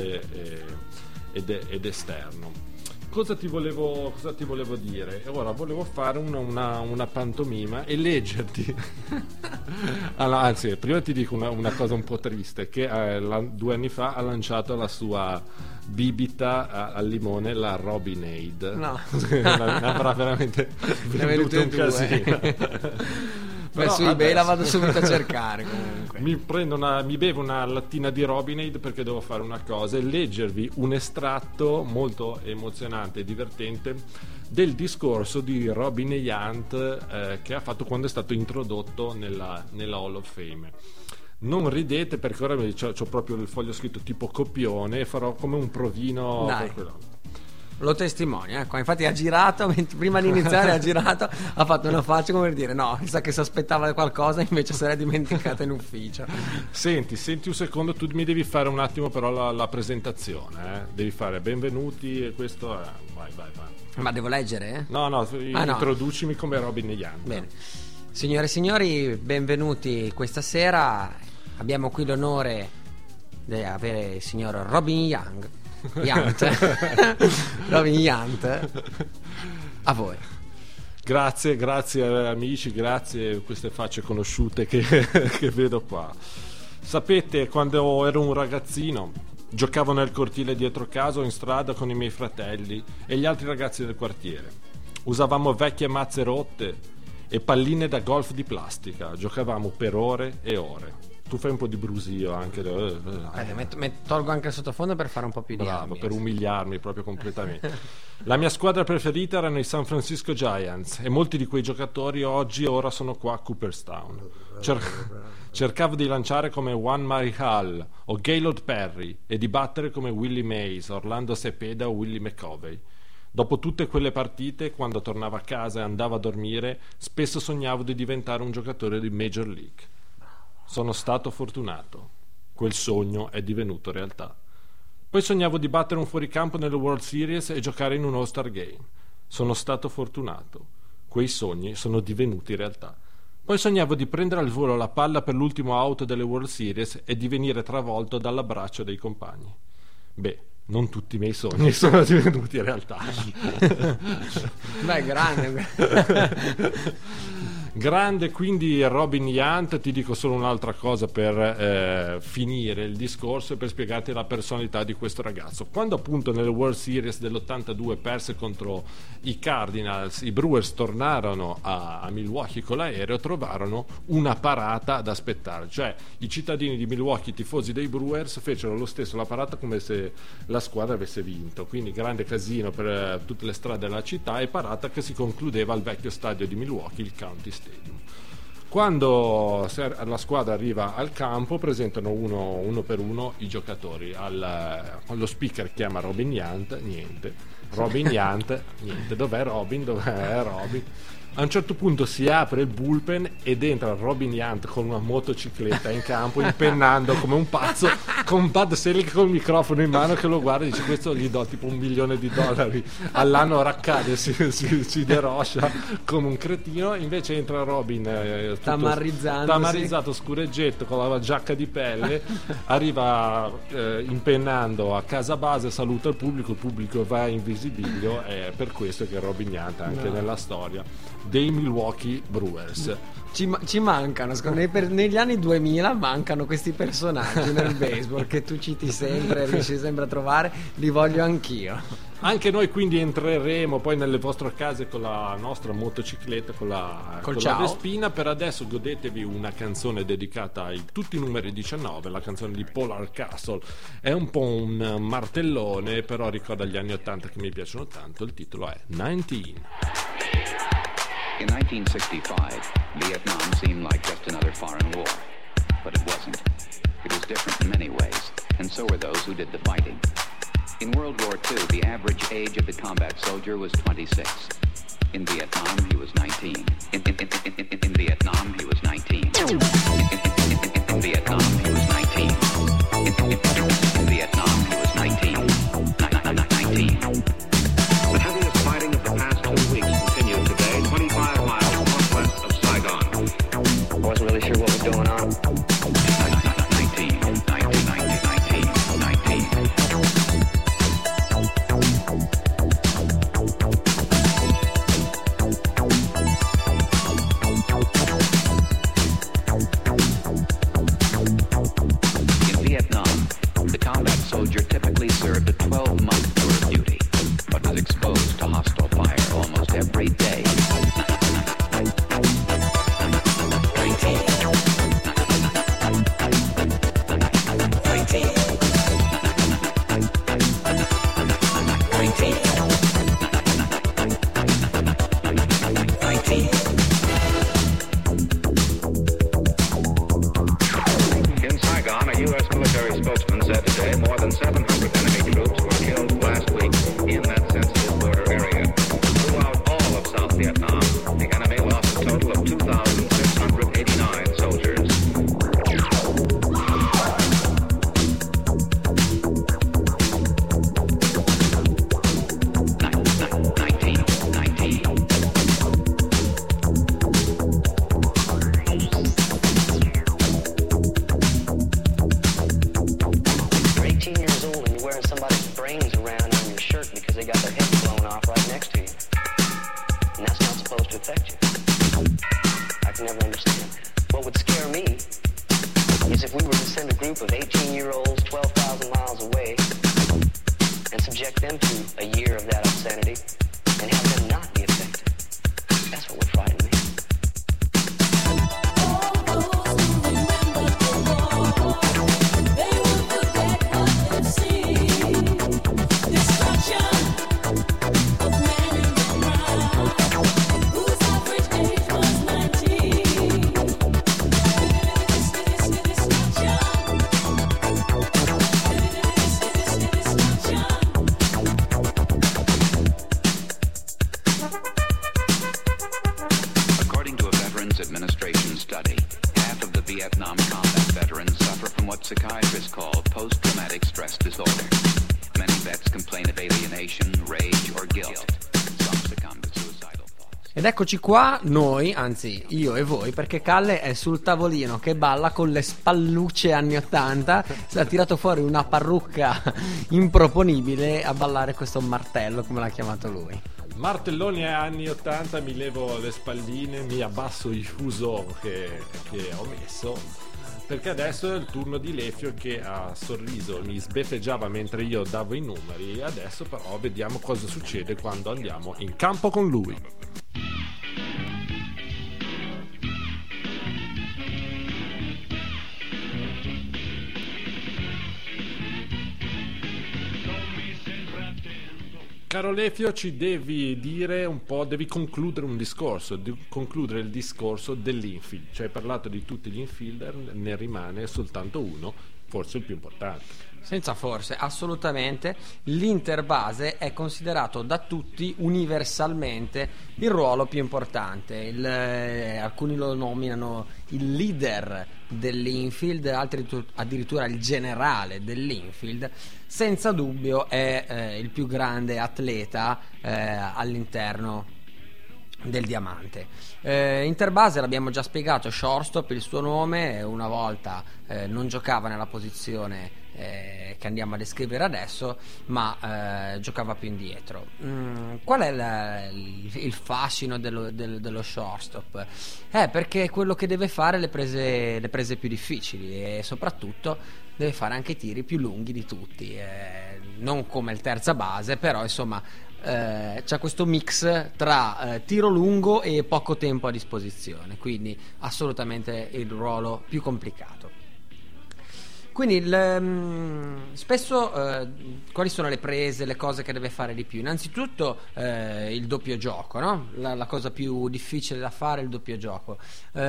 ed esterno. Cosa ti volevo dire? Ora volevo fare una pantomima e leggerti anzi, prima ti dico una cosa un po' triste, che 2 anni fa ha lanciato la sua bibita al limone, la Robinade. No. Avrà veramente venduto un casino. Beh, su eBay la vado subito a cercare. Comunque mi bevo una lattina di Robinade, perché devo fare una cosa e leggervi un estratto molto emozionante e divertente del discorso di Robin Yount che ha fatto quando è stato introdotto nella Hall of Fame. Non ridete, perché ora c'ho proprio il foglio scritto tipo copione e farò come un provino. Dai. Lo testimonia, ecco. Infatti ha girato, prima di iniziare ha fatto una faccia come per dire no, sa che si aspettava qualcosa, invece se l'è dimenticata in ufficio. Senti un secondo, tu mi devi fare un attimo però la presentazione, devi fare benvenuti e questo è... vai. Ma devo leggere? No, introducimi come Robin Yount. Bene, signore e signori, benvenuti questa sera. Abbiamo qui l'onore di avere il signor Robin Yount. Robin Yount, a voi. Grazie amici, grazie a queste facce conosciute che vedo qua. Sapete, quando ero un ragazzino giocavo nel cortile dietro casa o in strada con i miei fratelli e gli altri ragazzi del quartiere. Usavamo vecchie mazze rotte e palline da golf di plastica, giocavamo per ore e ore. Tu fai un po' di brusio anche. Tolgo anche il sottofondo per fare un po' più di Bravo, ambience. per umiliarmi proprio completamente. La mia squadra preferita erano i San Francisco Giants e molti di quei giocatori ora sono qua a Cooperstown. Cercavo di lanciare come Juan Marichal o Gaylord Perry e di battere come Willie Mays, Orlando Cepeda o Willie McCovey. Dopo tutte quelle partite, quando tornavo a casa e andavo a dormire, spesso sognavo di diventare un giocatore di Major League. Sono stato fortunato. Quel sogno è divenuto realtà. Poi sognavo di battere un fuoricampo nelle World Series e giocare in un All-Star Game. Sono stato fortunato. Quei sogni sono divenuti realtà. Poi sognavo di prendere al volo la palla per l'ultimo out delle World Series e di venire travolto dall'abbraccio dei compagni. Beh, non tutti i miei sogni sono divenuti realtà. Beh, grande. Grande, quindi Robin Yount. Ti dico solo un'altra cosa per finire il discorso e per spiegarti la personalità di questo ragazzo. Quando appunto nelle World Series dell'82 perse contro i Cardinals, i Brewers tornarono a Milwaukee con l'aereo, trovarono una parata ad aspettare, cioè i cittadini di Milwaukee, tifosi dei Brewers, fecero lo stesso la parata come se la squadra avesse vinto, quindi grande casino per tutte le strade della città e parata che si concludeva al vecchio stadio di Milwaukee, il County Stadium. Quando la squadra arriva al campo presentano uno per uno i giocatori. Lo speaker chiama Robin Yount, niente. Robin Yount, niente. Dov'è Robin? A un certo punto si apre il bullpen ed entra Robin Yount con una motocicletta in campo, impennando come un pazzo, con Bud Selig col microfono in mano che lo guarda e dice: questo gli do tipo $1 milione all'anno, raccade, si deroscia come un cretino. Invece entra Robin tamarizzato, scureggetto, con la giacca di pelle, arriva impennando a casa base, saluta il pubblico va in visibilio. È per questo che Robin Yount anche nella storia dei Milwaukee Brewers ci mancano, secondo me, negli anni 2000 mancano questi personaggi nel baseball che tu citi sempre, riesci sempre a trovare, li voglio anch'io. Anche noi quindi entreremo poi nelle vostre case con la nostra motocicletta, con la Vespina. Per adesso godetevi una canzone dedicata ai tutti i numeri 19, la canzone di Polar Castle. È un po' un martellone, però ricorda gli anni 80 che mi piacciono tanto. Il titolo è 19. In 1965, Vietnam seemed like just another foreign war. But it wasn't. It was different in many ways, and so were those who did the fighting. In World War II, the average age of the combat soldier was 26. In Vietnam, he was 19. In Vietnam, he was 19. In Vietnam, he was 19. In Vietnam, he was 19. 19. The heaviest fighting of the past 2 weeks continued today, 25 miles northwest of Saigon. I wasn't really sure what was going on. 19. In Vietnam, the combat soldier typically served a 12-month tour of duty, but was exposed to hostile fire almost every day. 19. In Saigon, a U.S. military spokesman said today more than 700 enemy troops were killed last week in that sensitive border area. Throughout all of South Vietnam, the enemy lost a total of 2,689 soldiers. You're 18 years old and you're wearing somebody's brains around on your shirt because they got their head blown off right next to you. And that's not supposed to affect you. I can never understand. What would scare me is if we were to send a group of 18-year-olds 12,000 miles away and subject them to a year of that obscenity and have them not be affected. That's what would frighten me. All those who remember the war. Veterans Administration study, half of the Vietnam combat veterans suffer from what psychiatrists call post-traumatic stress disorder. Many vets complain of alienation, rage, or guilt. Some succumb to suicidal thoughts. Ed eccoci qua, noi, anzi io e voi, perché Calle è sul tavolino che balla con le spallucce anni 80, si è tirato fuori una parrucca improponibile a ballare questo martello, come l'ha chiamato lui. Martelloni anni 80, mi levo le spalline, mi abbasso il fuso che ho messo, perché adesso è il turno di Lefio che ha sorriso, mi sbeffeggiava mentre io davo i numeri. Adesso però vediamo cosa succede quando andiamo in campo con lui. Caro Lefio, ci devi dire un po', devi concludere un discorso, concludere il discorso dell'infield. Cioè hai parlato di tutti gli infielder, ne rimane soltanto uno, forse il più importante. Senza forse, assolutamente. L'interbase è considerato da tutti universalmente il ruolo più importante. Alcuni lo nominano il leader dell'infield, altri addirittura il generale dell'infield. Senza dubbio è il più grande atleta all'interno del diamante. Interbase l'abbiamo già spiegato, shortstop il suo nome, una volta non giocava nella posizione che andiamo a descrivere adesso, ma giocava più indietro. Qual è il fascino dello shortstop? Perché è quello che deve fare le prese più difficili e soprattutto deve fare anche i tiri più lunghi di tutti, non come il terza base, però insomma c'è questo mix tra tiro lungo e poco tempo a disposizione, quindi assolutamente il ruolo più complicato. Quindi spesso quali sono le prese, le cose che deve fare di più? Innanzitutto il doppio gioco, no? La cosa più difficile da fare è il doppio gioco.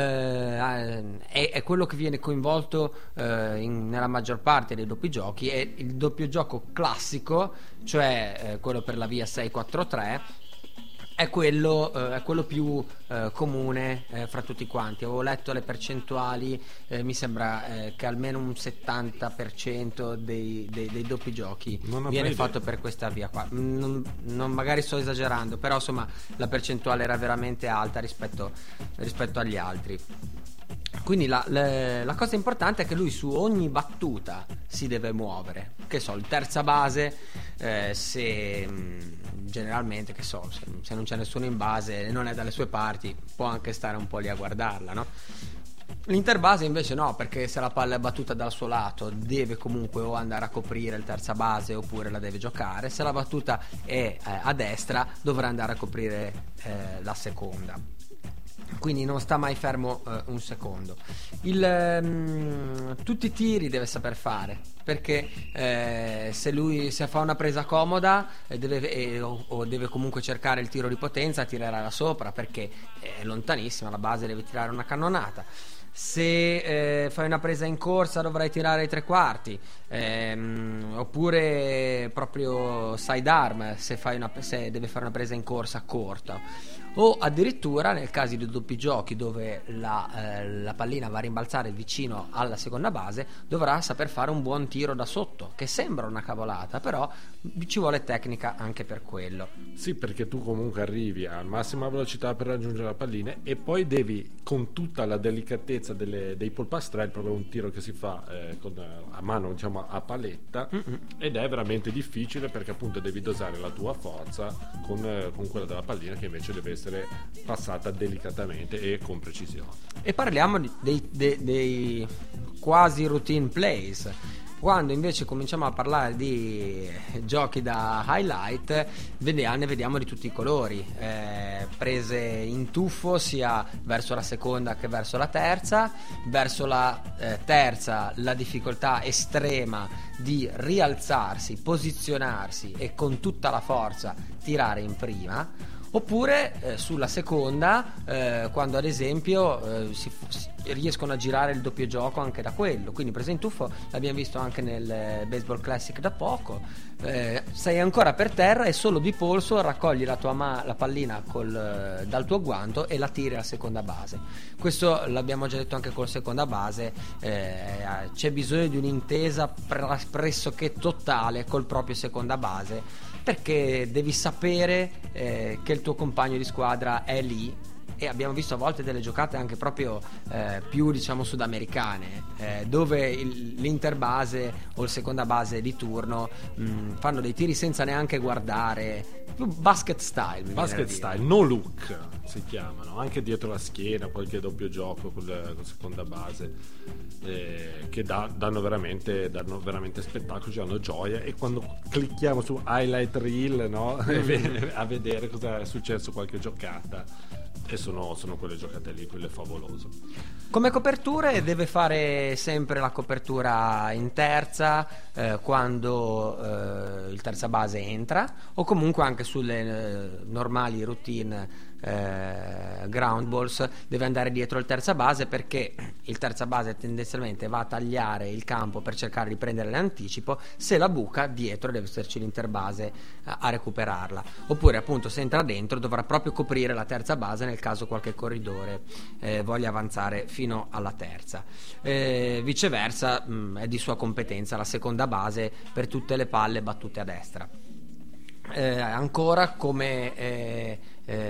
È quello che viene coinvolto nella maggior parte dei doppi giochi. È il doppio gioco classico, cioè quello per la via 6-4-3. È quello più comune fra tutti quanti. Avevo letto le percentuali, mi sembra che almeno un 70% dei doppi giochi viene fatto per questa via qua. Non magari sto esagerando, però insomma la percentuale era veramente alta rispetto agli altri. Quindi la cosa importante è che lui su ogni battuta si deve muovere. Che so, il terza base, se generalmente, che so, se non c'è nessuno in base e non è dalle sue parti, può anche stare un po' lì a guardarla, no? L'interbase invece no, perché se la palla è battuta dal suo lato deve comunque o andare a coprire il terza base oppure la deve giocare. Se la battuta è a destra dovrà andare a coprire la seconda. Quindi non sta mai fermo un secondo. Tutti i tiri deve saper fare, perché se fa una presa comoda o deve comunque cercare il tiro di potenza, tirerà da sopra perché è lontanissima, la base deve tirare una cannonata. Se fai una presa in corsa dovrai tirare i tre quarti, oppure proprio sidearm se deve fare una presa in corsa corta, o addirittura nel caso di doppi giochi dove la pallina va a rimbalzare vicino alla seconda base, dovrà saper fare un buon tiro da sotto, che sembra una cavolata, però ci vuole tecnica anche per quello. Sì, perché tu comunque arrivi a massima velocità per raggiungere la pallina e poi devi, con tutta la delicatezza dei polpastrelli, proprio un tiro che si fa a mano, diciamo a paletta, ed è veramente difficile perché appunto devi dosare la tua forza con quella della pallina, che invece deve essere passata delicatamente e con precisione. E parliamo dei quasi routine plays. Quando invece cominciamo a parlare di giochi da highlight, ne vediamo di tutti i colori, prese in tuffo sia verso la seconda che verso la terza. Verso la terza la difficoltà estrema di rialzarsi, posizionarsi e con tutta la forza tirare in prima, Oppure sulla seconda, quando ad esempio riescono a girare il doppio gioco anche da quello. Quindi presa in tuffo l'abbiamo visto anche nel Baseball Classic da poco. Sei ancora per terra e solo di polso raccogli la pallina dal tuo guanto e la tiri alla seconda base. Questo l'abbiamo già detto anche col seconda base, c'è bisogno di un'intesa pressoché totale col proprio seconda base, perché devi sapere che il tuo compagno di squadra è lì. E abbiamo visto a volte delle giocate anche proprio più diciamo sudamericane, dove l'interbase o il seconda base di turno fanno dei tiri senza neanche guardare, più basket style, no look si chiamano, anche dietro la schiena, qualche doppio gioco con seconda base, che danno veramente spettacolo, ci danno gioia. E quando clicchiamo su highlight reel, no? A vedere cosa è successo qualche giocata, e sono quelle giocate lì, quelle favolose. Come coperture deve fare sempre la copertura in terza quando il terza base entra, o comunque anche sulle normali routine ground balls deve andare dietro il terza base, perché il terza base tendenzialmente va a tagliare il campo per cercare di prendere l'anticipo. Se la buca, dietro deve esserci l'interbase a recuperarla, oppure appunto se entra dentro dovrà proprio coprire la terza base nel caso qualche corridore voglia avanzare fino alla terza. Viceversa è di sua competenza la seconda base per tutte le palle battute a destra. Ancora come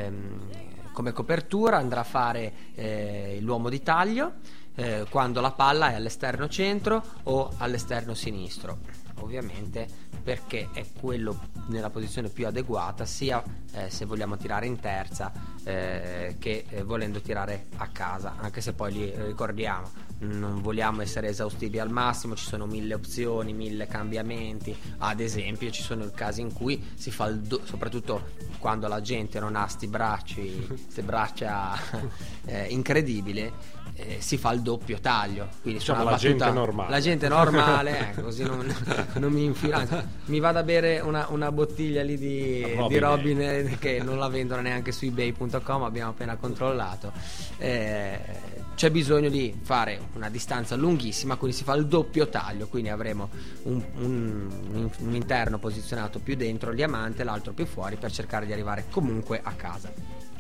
copertura andrà a fare l'uomo di taglio quando la palla è all'esterno centro o all'esterno sinistro, ovviamente perché è quello nella posizione più adeguata, sia se vogliamo tirare in terza che volendo tirare a casa, anche se poi li ricordiamo, non vogliamo essere esaustivi al massimo, ci sono 1000 opzioni, 1000 cambiamenti. Ad esempio ci sono casi in cui si fa soprattutto quando la gente non ha ste braccia incredibili, si fa il doppio taglio, quindi diciamo la gente normale così non mi infilo, mi vado a bere una bottiglia lì di Robin che non la vendono neanche su ebay.com, abbiamo appena controllato. C'è bisogno di fare una distanza lunghissima, quindi si fa il doppio taglio, quindi avremo un interno posizionato più dentro il diamante, l'altro più fuori, per cercare di arrivare comunque a casa.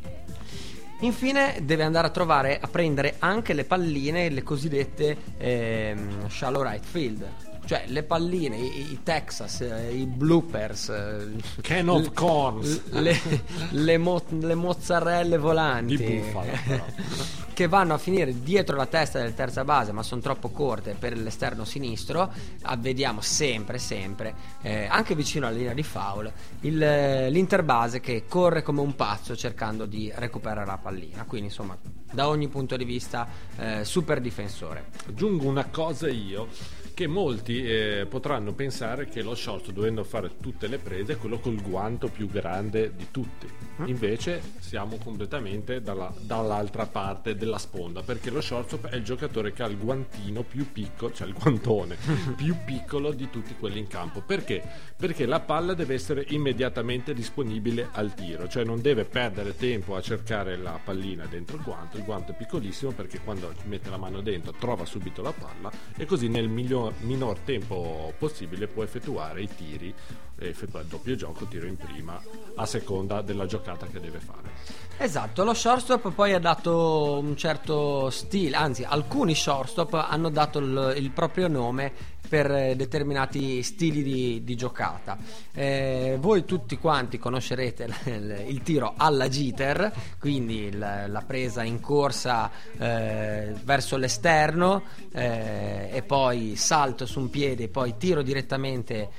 Infine deve andare a prendere anche le palline, le cosiddette shallow right field, cioè le palline, i Texas, i bloopers, can of corns, le mozzarelle volanti di bufala, che vanno a finire dietro la testa del terza base, ma sono troppo corte per l'esterno sinistro. Vediamo sempre anche vicino alla linea di foul l'interbase che corre come un pazzo cercando di recuperare la pallina, quindi insomma da ogni punto di vista super difensore. Aggiungo una cosa io, che molti potranno pensare che lo short, dovendo fare tutte le prese, è quello col guanto più grande di tutti. Invece siamo completamente dall'altra parte della sponda, perché lo shortstop è il giocatore che ha il guantino più piccolo, cioè il guantone più piccolo di tutti quelli in campo. Perché? Perché la palla deve essere immediatamente disponibile al tiro, cioè non deve perdere tempo a cercare la pallina dentro il guanto è piccolissimo, perché quando mette la mano dentro trova subito la palla, e così nel minor tempo possibile può effettuare i tiri, effettuare il doppio gioco, tiro in prima, a seconda della giocata che deve fare. Esatto, lo shortstop poi ha dato un certo stile, anzi alcuni shortstop hanno dato il proprio nome per determinati stili di giocata. Voi tutti quanti conoscerete il tiro alla jitter, quindi la presa in corsa verso l'esterno e poi salto su un piede e poi tiro direttamente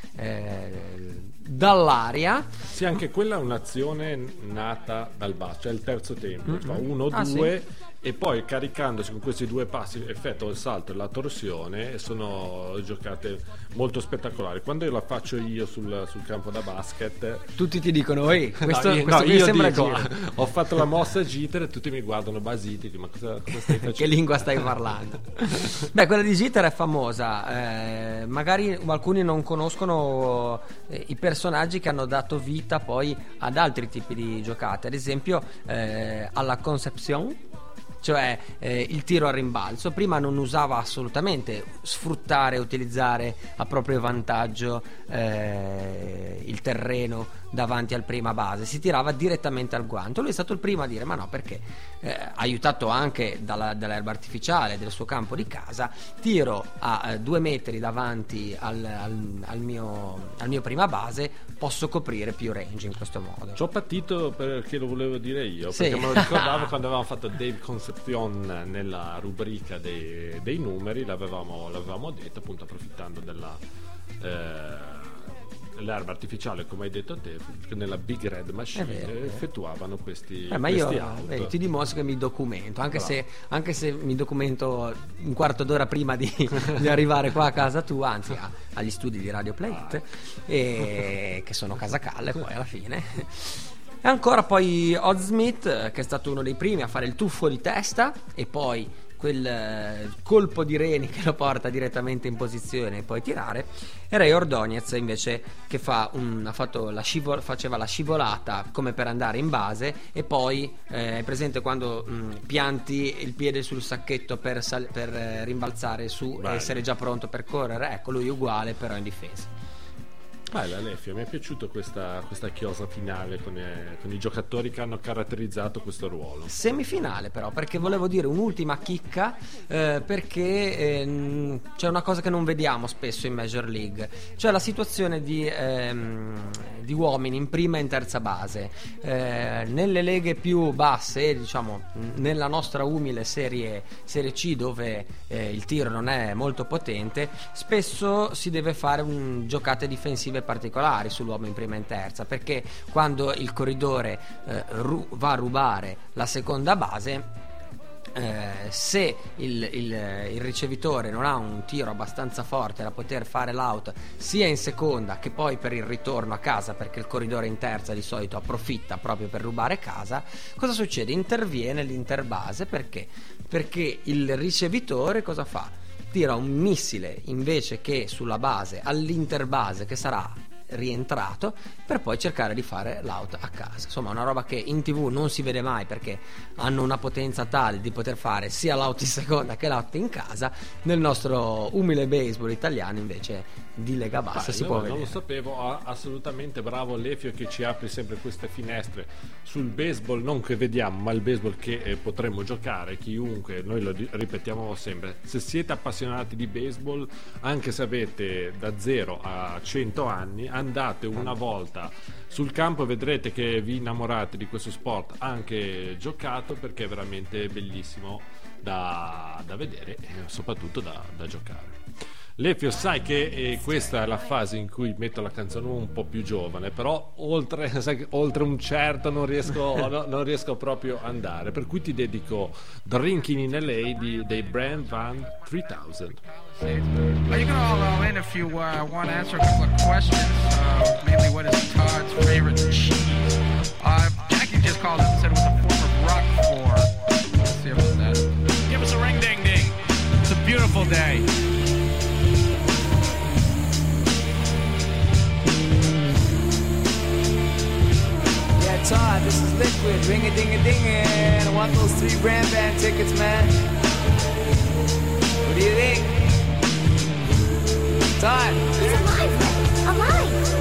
dall'aria. Sì, anche quella è un'azione nata dal basso, cioè il terzo tempo, 1-2 sì. E poi caricandosi con questi due passi effettua il salto e la torsione, e sono giocate molto spettacolari. Quando io la faccio io sul campo da basket, tutti ti dicono questo io sembra dico, jitter. ho fatto la mossa jitter e tutti mi guardano basiti, ma cosa stai facendo? Che lingua stai parlando? Beh, quella di jitter è famosa, magari alcuni non conoscono i personaggi personaggi che hanno dato vita poi ad altri tipi di giocate, ad esempio alla Concepción, cioè il tiro a rimbalzo. Prima non usava assolutamente sfruttare e utilizzare a proprio vantaggio il terreno davanti al prima base, si tirava direttamente al guanto. Lui è stato il primo a dire ma no, perché aiutato anche dall'erba artificiale del suo campo di casa, tiro a 2 metri davanti al mio prima base, posso coprire più range in questo modo. Ci ho patito perché lo volevo dire io, Sì. perché me lo ricordavo quando avevamo fatto Dave Concepcion nella rubrica dei numeri, l'avevamo detto, appunto approfittando dell'erba artificiale, come hai detto te, che nella Big Red Machine vero. effettuavano questi Ma questi io auto. ti dimostro che mi documento, anche se mi documento un quarto d'ora prima di arrivare qua a casa tua, anzi agli studi di Radio Play, che sono Casa Calle poi alla fine. E ancora poi Odd Smith, che è stato uno dei primi a fare il tuffo di testa e poi quel colpo di reni che lo porta direttamente in posizione e poi tirare, e Ray Ordonez invece che faceva la scivolata come per andare in base, e poi è presente quando pianti il piede sul sacchetto per rimbalzare su e essere già pronto per correre. Ecco, lui uguale però in difesa. Bella Lefia, mi è piaciuta questa chiosa finale con i giocatori che hanno caratterizzato questo ruolo. Semifinale però, perché volevo dire un'ultima chicca, perché c'è una cosa che non vediamo spesso in Major League, cioè la situazione di uomini in prima e in terza base. Nelle leghe più basse, diciamo nella nostra umile serie C, dove il tiro non è molto potente, spesso si deve fare giocate difensive particolari sull'uomo in prima e in terza, perché quando il corridore va a rubare la seconda base, se il ricevitore non ha un tiro abbastanza forte da poter fare l'out sia in seconda che poi per il ritorno a casa, perché il corridore in terza di solito approfitta proprio per rubare casa, cosa succede? Interviene l'interbase, perché il ricevitore cosa fa? Tira un missile invece che sulla base all'interbase che sarà rientrato, per poi cercare di fare l'out a casa. Insomma, una roba che in TV non si vede mai, perché hanno una potenza tale di poter fare sia l'out in seconda che l'out in casa. Nel nostro umile baseball italiano invece di Lega Bassa si può vedere. Non lo sapevo, assolutamente bravo Lefio, che ci apri sempre queste finestre sul baseball, non che vediamo, ma il baseball che potremmo giocare chiunque. Noi lo ripetiamo sempre: se siete appassionati di baseball, anche se avete da 0 a 100 anni, andate una volta sul campo e vedrete che vi innamorate di questo sport anche giocato, perché è veramente bellissimo da vedere e soprattutto da giocare. Lefio, sai che questa è la fase in cui metto la canzone un po' più giovane, però oltre un certo non riesco proprio ad andare, per cui ti dedico Drinking in LA dei Brand Van 3000. You can all roll in if you want to answer a couple of questions. Mainly, what is Todd's favorite cheese? Jackie just called up and said it was a form of Roquefort. Let's see about that. Give us a ring ding ding. It's a beautiful day. Yeah, Todd, this is Liquid. Ring-a-ding-a-ding-a. I want those 3 Brand Van tickets, man. What do you think? Todd. He's alive.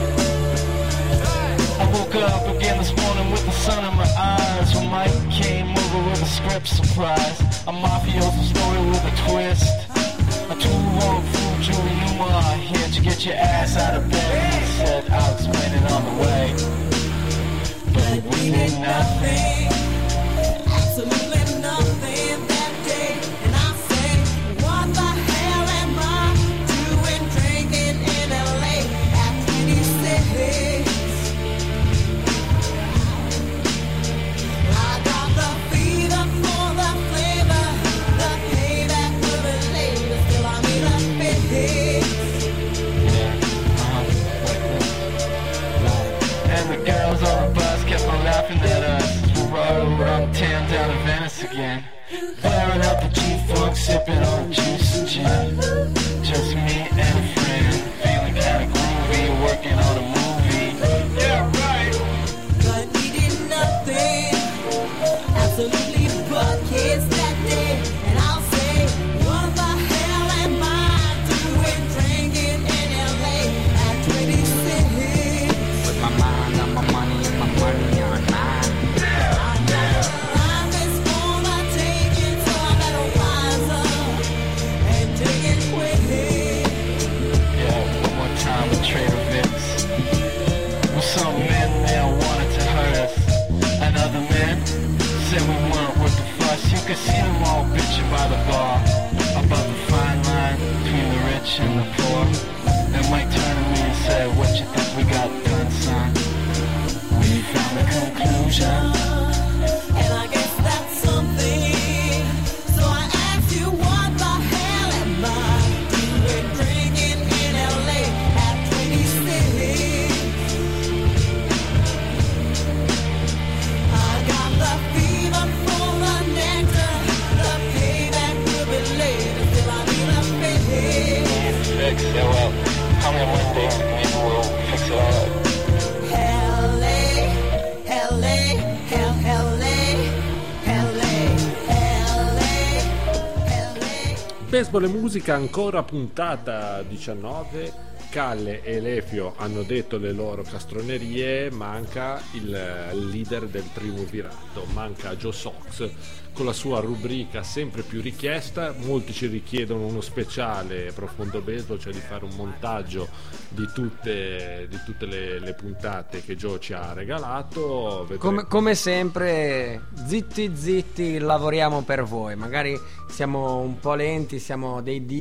I woke up again this morning with the sun in my eyes, when Mike came over with a script surprise, a mafioso story with a twist, a two-wrong fool, Julie Newmar here to get your ass out of bed. He said I'll explain it on the way, but we did nothing, Absolutely nothing that day. And I say, what the hell am I doing drinking in LA at 26? I got the fever for the flavor, the payback will be later. Still I need a fix. and the girls on the bus kept on laughing at us. We rode around town down to Venice again, firing up the G-Funk, sipping on juice and gin. Just me and a friend, feeling kinda groovy, working on a movie. by the bar, about the fine line between the rich and the poor. And Mike turned to me and said, what you think we got done, son? We found a conclusion. And I guess that's something. So I asked you, what the hell am I doing drinking in LA at 26? I got the fever for the nectar. The payback will be later. Still I need a fix. Fix it, well, call me on Monday, maybe we'll fix it all up. Baseball e musica, ancora puntata 19. Calle e Elefio hanno detto le loro castronerie, manca il leader del triumvirato, manca Joe Sox con la sua rubrica sempre più richiesta. Molti ci richiedono uno speciale Profondo Baseball, cioè di fare un montaggio di tutte le puntate che Joe ci ha regalato. Come sempre, zitti, lavoriamo per voi. Magari siamo un po' lenti, siamo dei